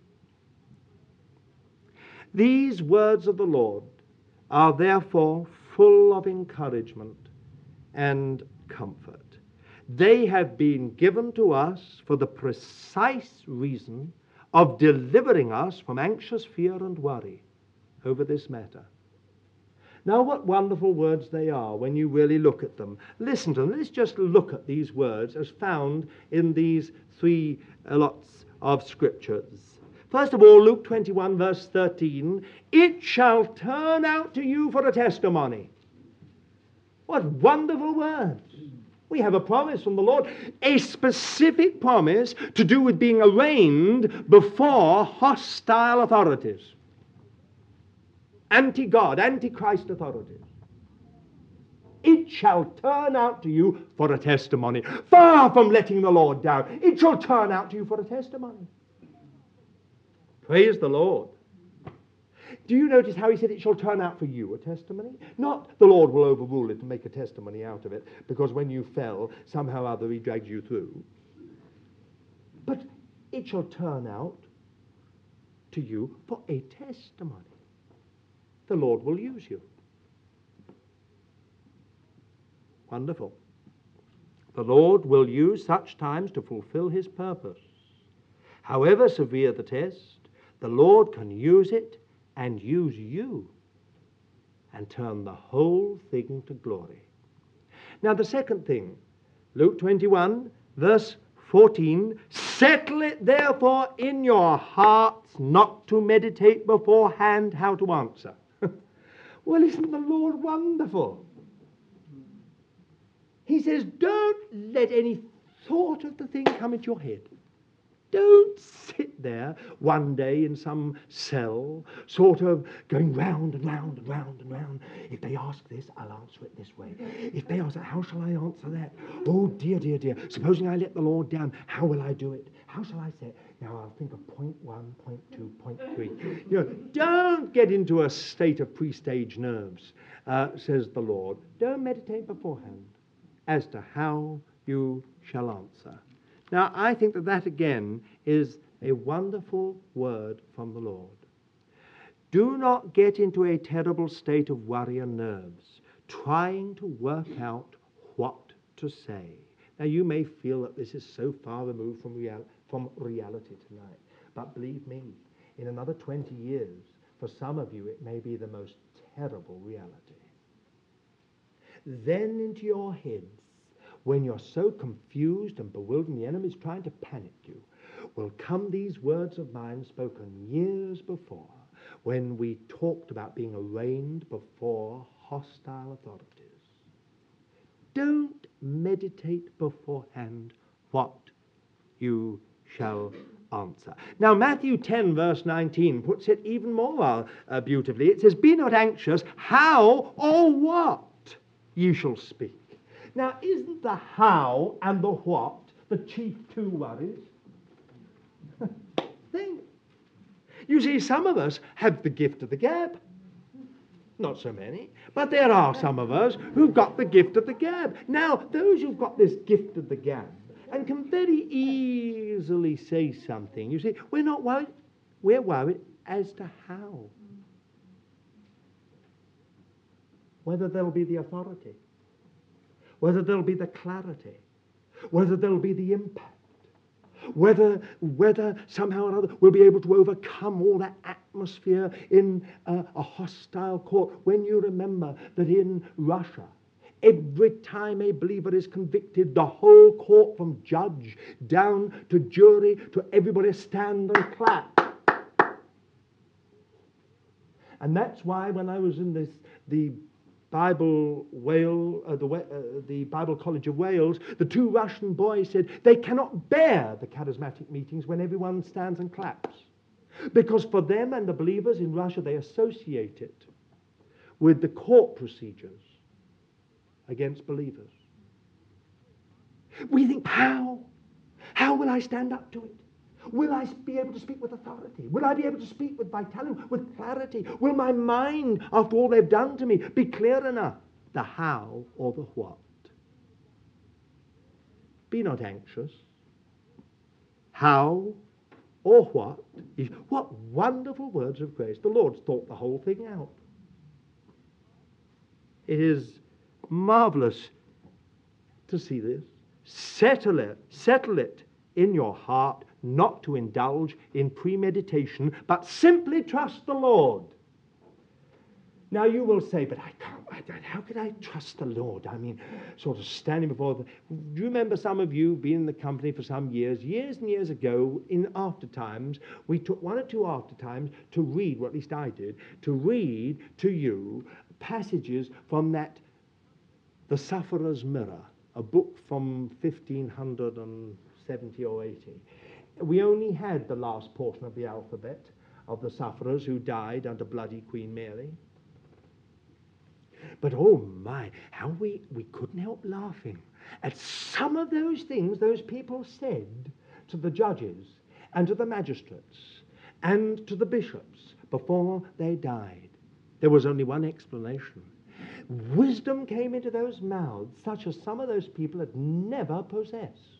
These words of the Lord are therefore full of encouragement and comfort. They have been given to us for the precise reason of delivering us from anxious fear and worry over this matter. Now, what wonderful words they are when you really look at them. Listen to them. Let's just look at these words as found in these three lots of scriptures. First of all, Luke 21, verse 13, it shall turn out to you for a testimony. What wonderful words. We have a promise from the Lord, a specific promise to do with being arraigned before hostile authorities. Anti-God, anti-Christ authorities. It shall turn out to you for a testimony. Far from letting the Lord down, it shall turn out to you for a testimony. Praise the Lord. Do you notice how he said it shall turn out for you a testimony? Not the Lord will overrule it and make a testimony out of it, because when you fell, somehow or other he dragged you through. But it shall turn out to you for a testimony. The Lord will use you. Wonderful. The Lord will use such times to fulfill his purpose. However severe the test, the Lord can use it and use you and turn the whole thing to glory. Now the second thing, Luke 21, verse 14, settle it therefore in your hearts not to meditate beforehand how to answer. Well, isn't the Lord wonderful? He says, don't let any thought of the thing come into your head. Don't sit there one day in some cell, sort of going round and round and round and round. If they ask this, I'll answer it this way. If they ask that, how shall I answer that? Oh, dear, dear, dear. Supposing I let the Lord down, how will I do it? How shall I say it? Now I'll think of point 1, point 2, point 3. Don't get into a state of pre-stage nerves, says the Lord. Don't meditate beforehand as to how you shall answer. Now, I think that again is a wonderful word from the Lord. Do not get into a terrible state of worry and nerves, trying to work out what to say. Now, you may feel that this is so far removed from reality tonight, but believe me, in another 20 years, for some of you, it may be the most terrible reality. Then into your heads, when you're so confused and bewildered and the enemy's trying to panic you, will come these words of mine spoken years before when we talked about being arraigned before hostile authorities. Don't meditate beforehand what you shall answer. Now, Matthew 10, verse 19 puts it even more beautifully. It says, be not anxious how or what you shall speak. Now, isn't the how and the what the chief two worries? Think. You see, some of us have the gift of the gab. Not so many, but there are some of us who've got the gift of the gab. Now, those who've got this gift of the gab and can very easily say something, you see, we're not worried. We're worried as to how. Whether there'll be the authority, whether there'll be the clarity, whether there'll be the impact, whether somehow or other we'll be able to overcome all that atmosphere in a hostile court. When you remember that in Russia, every time a believer is convicted, the whole court from judge down to jury to everybody stand and clap. And that's why when I was in the Bible College of Wales, the two Russian boys said they cannot bear the charismatic meetings when everyone stands and claps. Because for them and the believers in Russia, they associate it with the court procedures against believers. We think, how? How will I stand up to it? Will I be able to speak with authority? Will I be able to speak with vitality, with clarity? Will my mind, after all they've done to me, be clear enough? The how or the what. Be not anxious. How or what? What wonderful words of grace. The Lord's thought the whole thing out. It is marvelous to see this. Settle it in your heart, not to indulge in premeditation, but simply trust the Lord. Now you will say, but I can't, how could I trust the Lord? I mean, sort of standing before do you remember, some of you being in the company for some years and years ago, in after times, we took one or two after times to read, or at least I did, to read to you passages from that, The Sufferer's Mirror, a book from 1570 or 80. We only had the last portion of the alphabet of the sufferers who died under bloody Queen Mary. But oh my, how we couldn't help laughing at some of those things those people said to the judges and to the magistrates and to the bishops before they died. There was only one explanation. Wisdom came into those mouths such as some of those people had never possessed.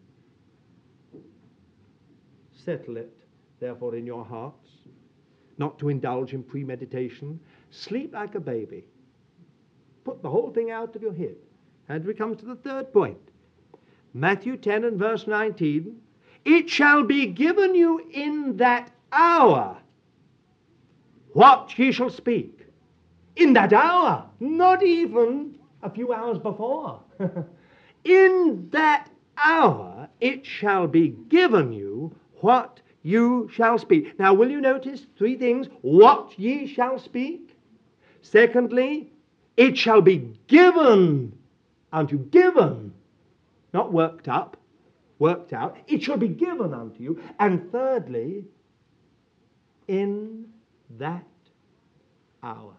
Settle it, therefore, in your hearts, not to indulge in premeditation. Sleep like a baby. Put the whole thing out of your head. And we come to the third point. Matthew 10 and verse 19. It shall be given you in that hour what ye shall speak. In that hour, not even a few hours before. In that hour it shall be given you what you shall speak. Now, will you notice three things? What ye shall speak. Secondly, it shall be given unto you. Given. Not worked up, worked out. It shall be given unto you. And thirdly, in that hour.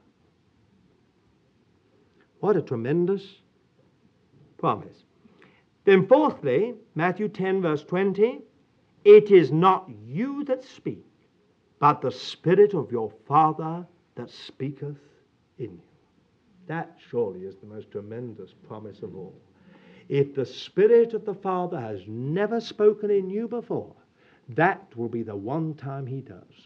What a tremendous promise. Then fourthly, Matthew 10 verse 20, it is not you that speak, but the Spirit of your Father that speaketh in you. That surely is the most tremendous promise of all. If the Spirit of the Father has never spoken in you before, that will be the one time he does.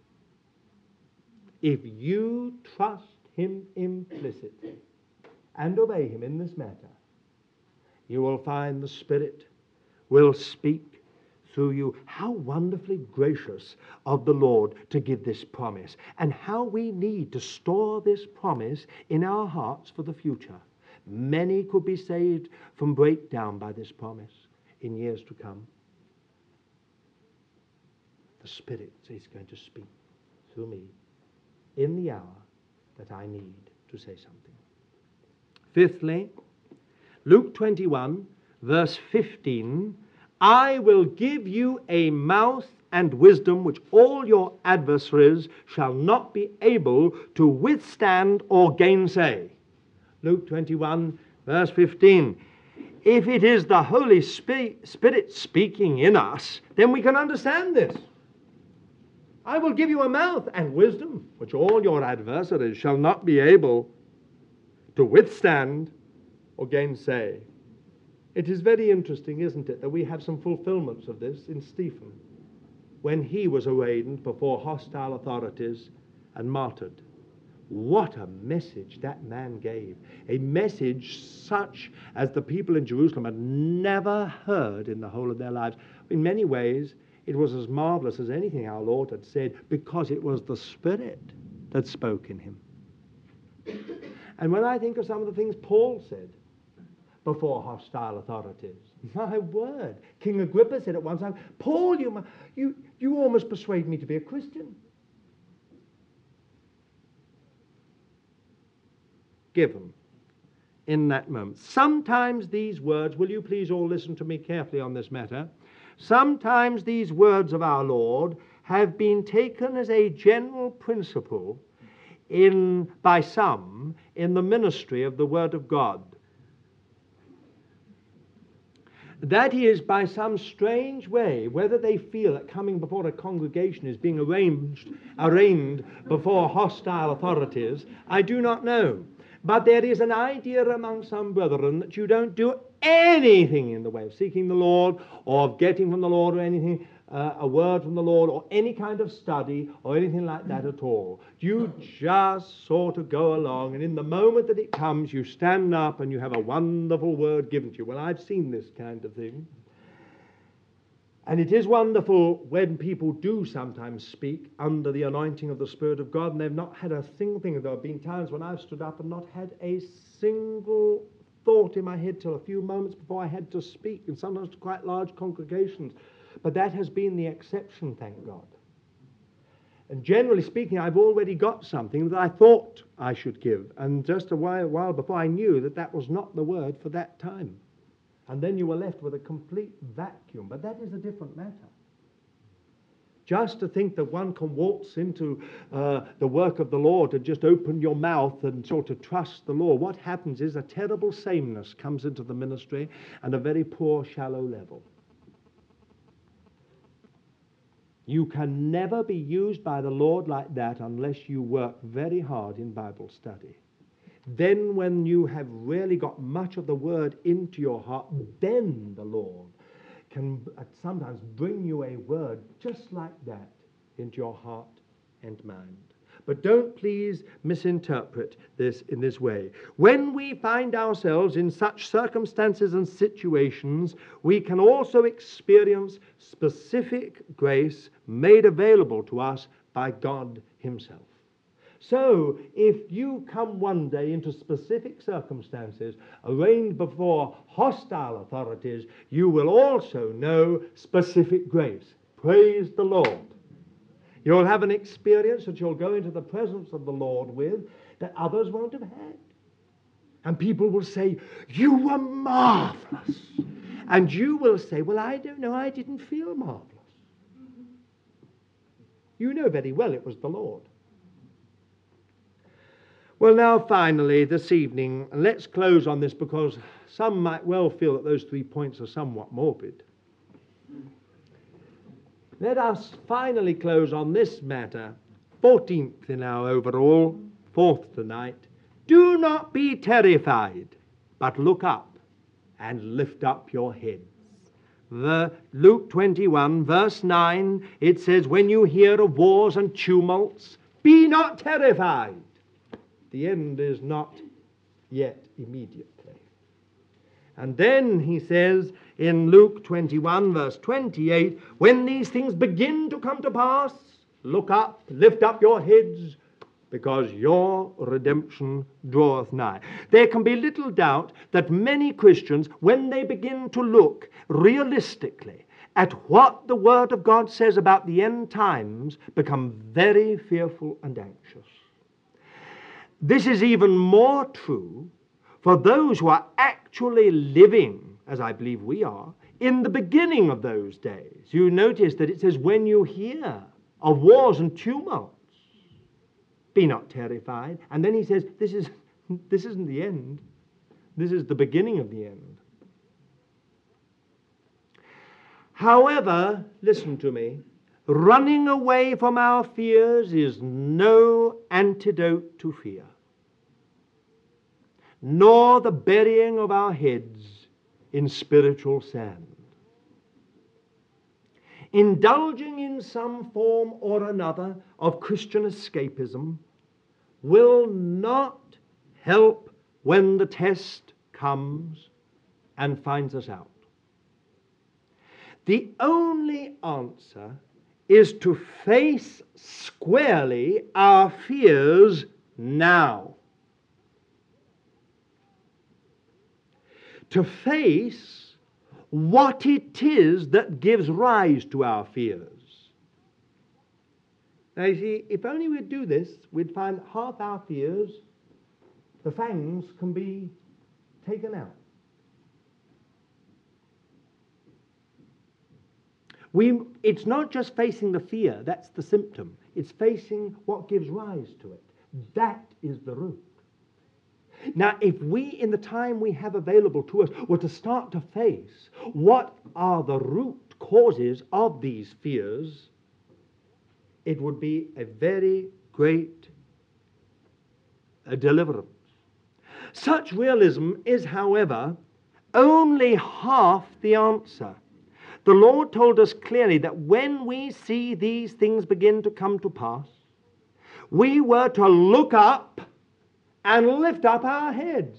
If you trust him implicitly and obey him in this matter, you will find the Spirit will speak through you. How wonderfully gracious of the Lord to give this promise, and how we need to store this promise in our hearts for the future. Many could be saved from breakdown by this promise in years to come. The Spirit is going to speak through me in the hour that I need to say something. Fifthly, Luke 21, verse 15, I will give you a mouth and wisdom which all your adversaries shall not be able to withstand or gainsay. Luke 21, verse 15. If it is the Holy Spirit speaking in us, then we can understand this. I will give you a mouth and wisdom which all your adversaries shall not be able to withstand or gainsay. It is very interesting, isn't it, that we have some fulfillments of this in Stephen, when he was arraigned before hostile authorities and martyred. What a message that man gave. A message such as the people in Jerusalem had never heard in the whole of their lives. In many ways, it was as marvelous as anything our Lord had said, because it was the Spirit that spoke in him. And when I think of some of the things Paul said before hostile authorities, my word, King Agrippa said at one time, Paul, you almost persuade me to be a Christian. Given in that moment. Sometimes these words, will you please all listen to me carefully on this matter? Sometimes these words of our Lord have been taken as a general principle by some in the ministry of the Word of God. That is, by some strange way, whether they feel that coming before a congregation is being arraigned before hostile authorities, I do not know. But there is an idea among some brethren that you don't do anything in the way of seeking the Lord, or of getting from the Lord, or anything, a word from the Lord, or any kind of study, or anything like that at all. You just sort of go along, and in the moment that it comes, you stand up and you have a wonderful word given to you. Well, I've seen this kind of thing. And it is wonderful when people do sometimes speak under the anointing of the Spirit of God, and they've not had a single thing. There have been times when I've stood up and not had a single thought in my head till a few moments before I had to speak, and sometimes to quite large congregations. But that has been the exception, thank God. And generally speaking, I've already got something that I thought I should give, and just a while before I knew that that was not the word for that time. And then you were left with a complete vacuum. But that is a different matter. Just to think that one can waltz into the work of the Lord and just open your mouth and sort of trust the Lord, what happens is a terrible sameness comes into the ministry and a very poor, shallow level. You can never be used by the Lord like that unless you work very hard in Bible study. Then when you have really got much of the word into your heart, then the Lord can sometimes bring you a word just like that into your heart and mind. But don't please misinterpret this in this way. When we find ourselves in such circumstances and situations, we can also experience specific grace made available to us by God Himself. So, if you come one day into specific circumstances, arraigned before hostile authorities, you will also know specific grace. Praise the Lord. You'll have an experience that you'll go into the presence of the Lord with that others won't have had. And people will say, "You were marvelous." And you will say, "Well, I don't know, I didn't feel marvelous." You know very well it was the Lord. Well, now finally, this evening, let's close on this because some might well feel that those 3 points are somewhat morbid. Let us finally close on this matter, 14th in our overall, 4th tonight. Do not be terrified, but look up and lift up your heads. Luke 21, verse 9, it says, when you hear of wars and tumults, be not terrified. The end is not yet immediately. And then he says in Luke 21, verse 28, when these things begin to come to pass, look up, lift up your heads, because your redemption draweth nigh. There can be little doubt that many Christians, when they begin to look realistically at what the Word of God says about the end times, become very fearful and anxious. This is even more true for those who are actually living, as I believe we are, in the beginning of those days. You notice that it says, when you hear of wars and tumults, be not terrified. And then he says, this isn't the end. This is the beginning of the end. However, listen to me, running away from our fears is no antidote to fear, nor the burying of our heads in spiritual sand. Indulging in some form or another of Christian escapism will not help when the test comes and finds us out. The only answer is to face squarely our fears now. To face what it is that gives rise to our fears. Now you see, if only we'd do this, we'd find half our fears, the fangs can be taken out. It's not just facing the fear, that's the symptom. It's facing what gives rise to it. That is the root. Now, if we, in the time we have available to us, were to start to face what are the root causes of these fears, it would be a very great deliverance. Such realism is, however, only half the answer. The Lord told us clearly that when we see these things begin to come to pass, we were to look up and lift up our heads.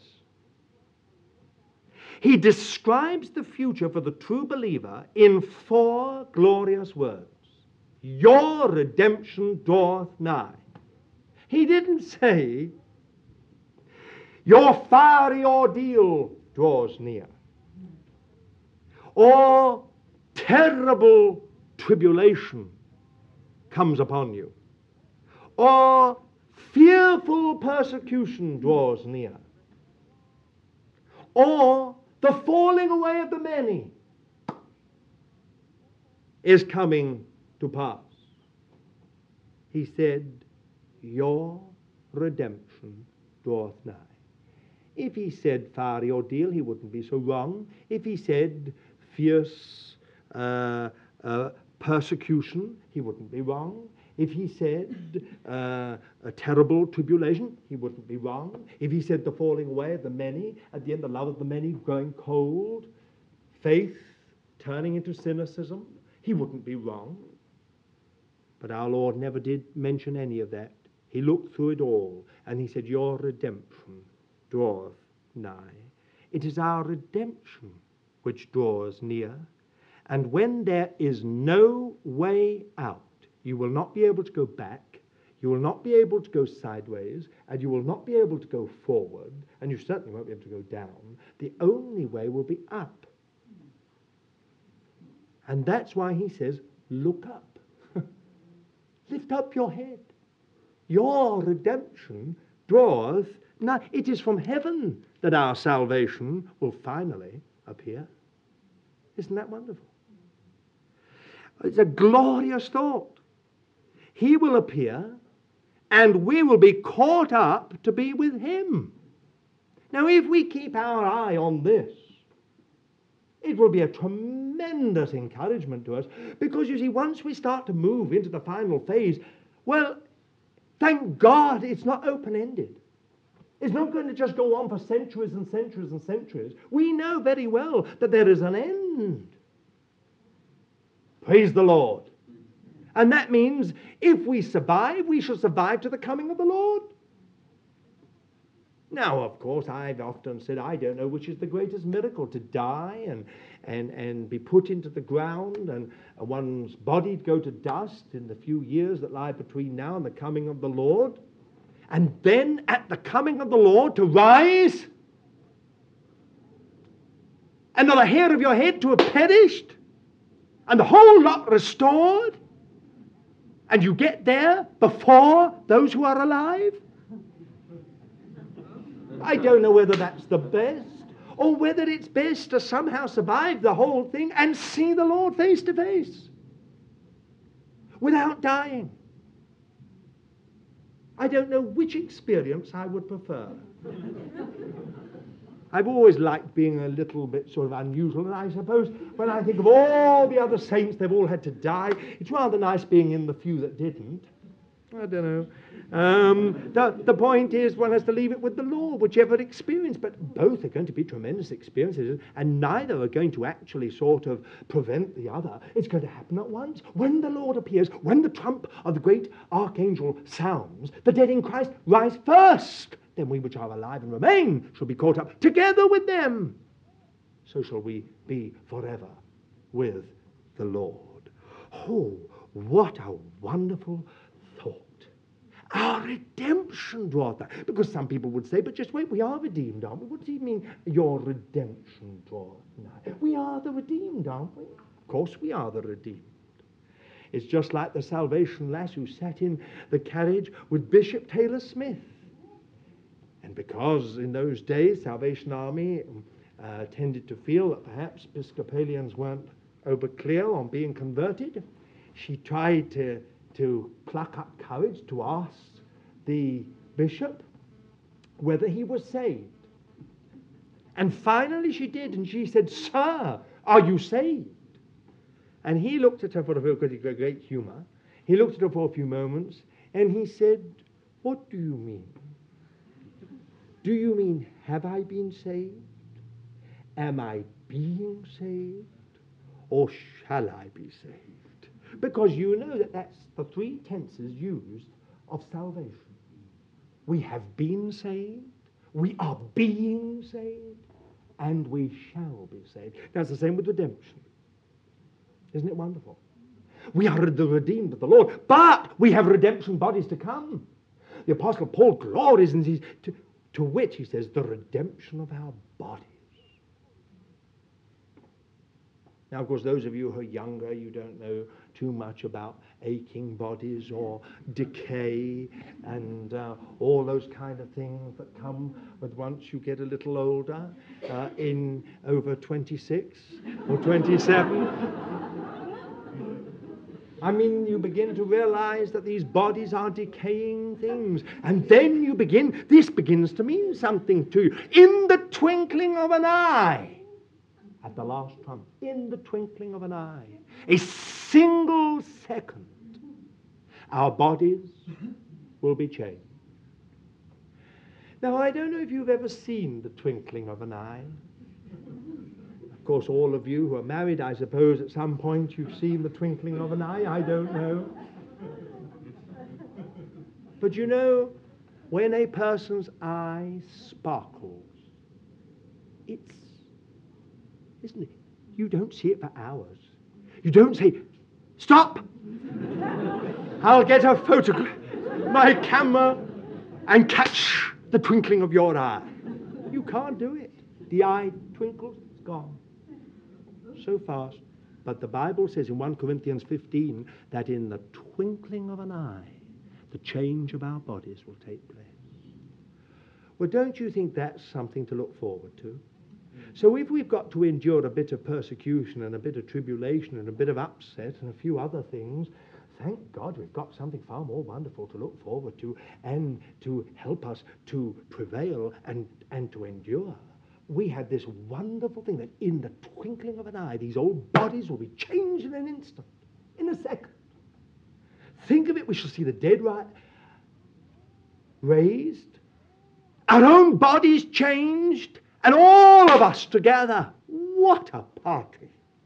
He describes the future for the true believer in 4 glorious words. Your redemption draweth nigh. He didn't say, your fiery ordeal draws near, or terrible tribulation comes upon you, or fearful persecution draws near, or the falling away of the many is coming to pass. He said, your redemption draweth nigh. If he said fiery ordeal, he wouldn't be so wrong. If he said fierce persecution, he wouldn't be wrong. If he said a terrible tribulation, he wouldn't be wrong. If he said the falling away of the many, at the end the love of the many growing cold, faith turning into cynicism, he wouldn't be wrong. But our Lord never did mention any of that. He looked through it all, and he said, your redemption draweth nigh. It is our redemption which draws near, and when there is no way out, you will not be able to go back, you will not be able to go sideways, and you will not be able to go forward, and you certainly won't be able to go down. The only way will be up. And that's why he says, look up. Lift up your head. Your redemption draweth nigh. It is from heaven that our salvation will finally appear. Isn't that wonderful? It's a glorious thought. He will appear, and we will be caught up to be with him. Now, if we keep our eye on this, it will be a tremendous encouragement to us, because, you see, once we start to move into the final phase, well, thank God it's not open-ended. It's not going to just go on for centuries and centuries and centuries. We know very well that there is an end. Praise the Lord. And that means if we survive, we shall survive to the coming of the Lord. Now, of course, I've often said, I don't know which is the greatest miracle, to die and be put into the ground and one's body go to dust in the few years that lie between now and the coming of the Lord. And then at the coming of the Lord to rise, and not a hair of your head to have perished, and the whole lot restored, and you get there before those who are alive. I don't know whether that's the best, or whether it's best to somehow survive the whole thing and see the Lord face to face without dying. I don't know which experience I would prefer. I've always liked being a little bit sort of unusual, and I suppose when I think of all the other saints, they've all had to die. It's rather nice being in the few that didn't. I don't know. The point is, one has to leave it with the Lord, whichever experience. But both are going to be tremendous experiences, and neither are going to actually sort of prevent the other. It's going to happen at once. When the Lord appears, when the trump of the great archangel sounds, the dead in Christ rise first. Then we which are alive and remain shall be caught up together with them. So shall we be forever with the Lord. Oh, what a wonderful thought. Our redemption draweth nigh. Because some people would say, but just wait, we are redeemed, aren't we? What does he mean, your redemption draweth nigh? We are the redeemed, aren't we? Of course we are the redeemed. It's just like the Salvation lass who sat in the carriage with Bishop Taylor Smith. And because in those days Salvation Army tended to feel that perhaps Episcopalians weren't over clear on being converted, she tried to pluck up courage to ask the bishop, whether he was saved. And finally she did, and she said, "Sir, are you saved?" And he looked at her for great humor. He looked at her for a few moments, and he said, "What do you mean? Do you mean, have I been saved? Am I being saved? Or shall I be saved?" Because you know that that's the three tenses used of salvation. We have been saved, we are being saved, and we shall be saved. That's the same with redemption. Isn't it wonderful? We are the redeemed of the Lord, but we have redemption bodies to come. The Apostle Paul glories in these, to wit, he says, the redemption of our bodies. Now, of course, those of you who are younger, you don't know too much about aching bodies or decay and all those kind of things that come with once you get a little older, in over 26 or 27. I mean, you begin to realize that these bodies are decaying things. And then this begins to mean something to you. In the twinkling of an eye, at the last trump, in the twinkling of an eye, a single second, our bodies will be changed. Now, I don't know if you've ever seen the twinkling of an eye. Of course, all of you who are married, I suppose at some point you've seen the twinkling of an eye. I don't know. But you know, when a person's eye sparkles, isn't it? You don't see it for hours. You don't say, "Stop! I'll get a photograph, my camera, and catch the twinkling of your eye." You can't do it. The eye twinkles, it's gone. So fast. But the Bible says in 1 Corinthians 15 that in the twinkling of an eye, the change of our bodies will take place. Well, don't you think that's something to look forward to? So if we've got to endure a bit of persecution and a bit of tribulation and a bit of upset and a few other things, thank God we've got something far more wonderful to look forward to and to help us to prevail and to endure. We have this wonderful thing that in the twinkling of an eye, these old bodies will be changed in an instant, in a second. Think of it, we shall see the dead raised, our own bodies changed, and all of us together. What a party.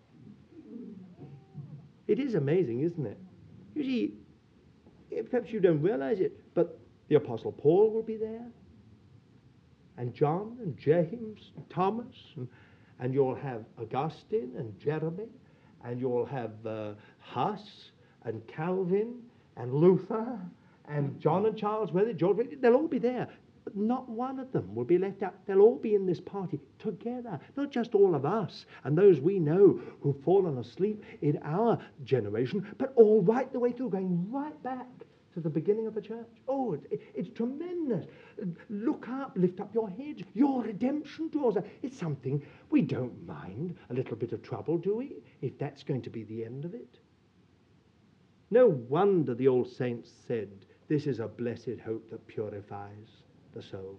It is amazing, isn't it? You see, perhaps you don't realize it, but the Apostle Paul will be there, and John and James and Thomas, and you'll have Augustine and Jeremy, and you'll have Huss and Calvin and Luther and John and Charles Wesley, George Whitfield. They'll all be there. But not one of them will be left out. They'll all be in this party together. Not just all of us and those we know who've fallen asleep in our generation, but all right the way through, going right back to the beginning of the church. Oh, it's tremendous. Look up, lift up your heads. Your redemption draws out. It's something we don't mind a little bit of trouble, do we? If that's going to be the end of it. No wonder the old saints said, this is a blessed hope that purifies the soul.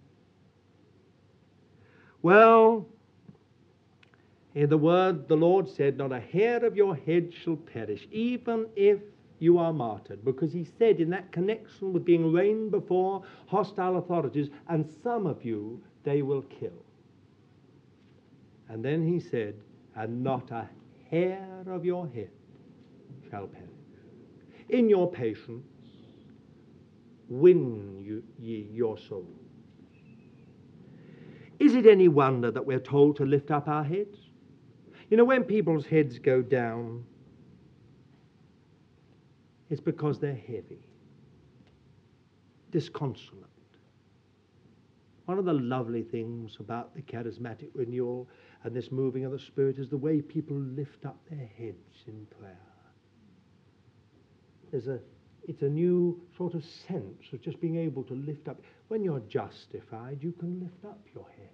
Well, in the word, the Lord said, not a hair of your head shall perish, even if you are martyred. Because he said in that connection with being arraigned before hostile authorities, and some of you they will kill. And then he said, and not a hair of your head shall perish. In your patience, win ye your souls. Is it any wonder that we're told to lift up our heads? You know, when people's heads go down, it's because they're heavy, disconsolate. One of the lovely things about the charismatic renewal and this moving of the Spirit is the way people lift up their heads in prayer. It's a new sort of sense of just being able to lift up. When you're justified, you can lift up your head.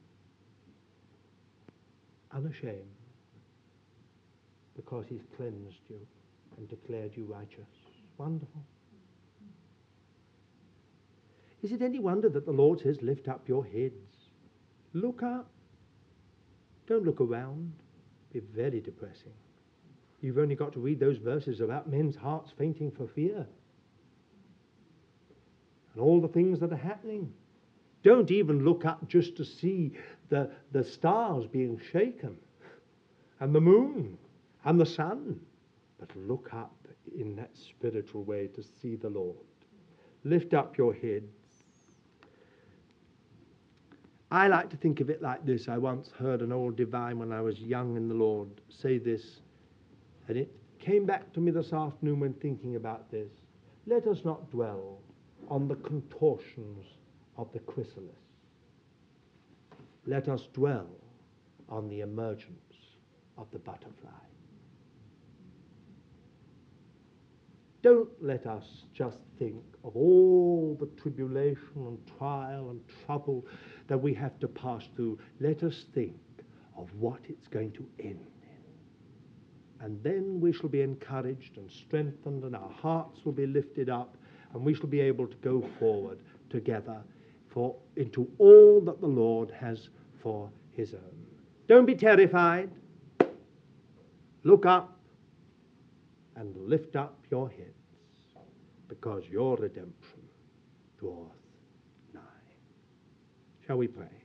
Unashamed. Because he's cleansed you and declared you righteous. Wonderful. Is it any wonder that the Lord says, lift up your heads? Look up. Don't look around. It'd be very depressing. You've only got to read those verses about men's hearts fainting for fear. And all the things that are happening. Don't even look up just to see the stars being shaken, and the moon, and the sun. But look up in that spiritual way to see the Lord. Lift up your heads. I like to think of it like this. I once heard an old divine when I was young in the Lord say this, and it came back to me this afternoon when thinking about this. Let us not dwell on the contortions of the chrysalis. Let us dwell on the emergence of the butterfly. Don't let us just think of all the tribulation and trial and trouble that we have to pass through. Let us think of what it's going to end in. And then we shall be encouraged and strengthened, and our hearts will be lifted up, and we shall be able to go forward together into all that the Lord has for his own. Don't be terrified. Look up and lift up your heads, because your redemption draweth nigh. Shall we pray?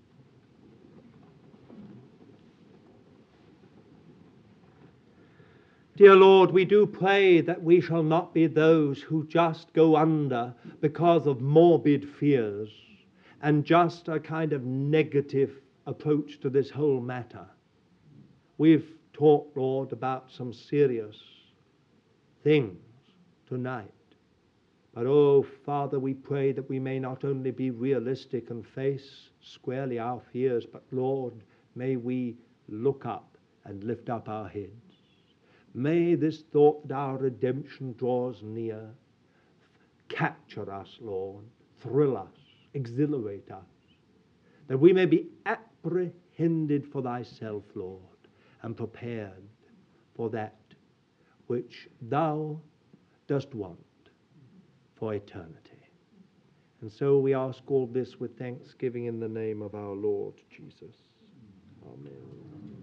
Dear Lord, we do pray that we shall not be those who just go under because of morbid fears and just a kind of negative approach to this whole matter. We've talked, Lord, about some serious things tonight. But, oh, Father, we pray that we may not only be realistic and face squarely our fears, but, Lord, may we look up and lift up our heads. May this thought that our redemption draws near capture us, Lord, thrill us, exhilarate us, that we may be apprehended for thyself, Lord, and prepared for that which thou dost want for eternity. And so we ask all this with thanksgiving in the name of our Lord Jesus. Amen.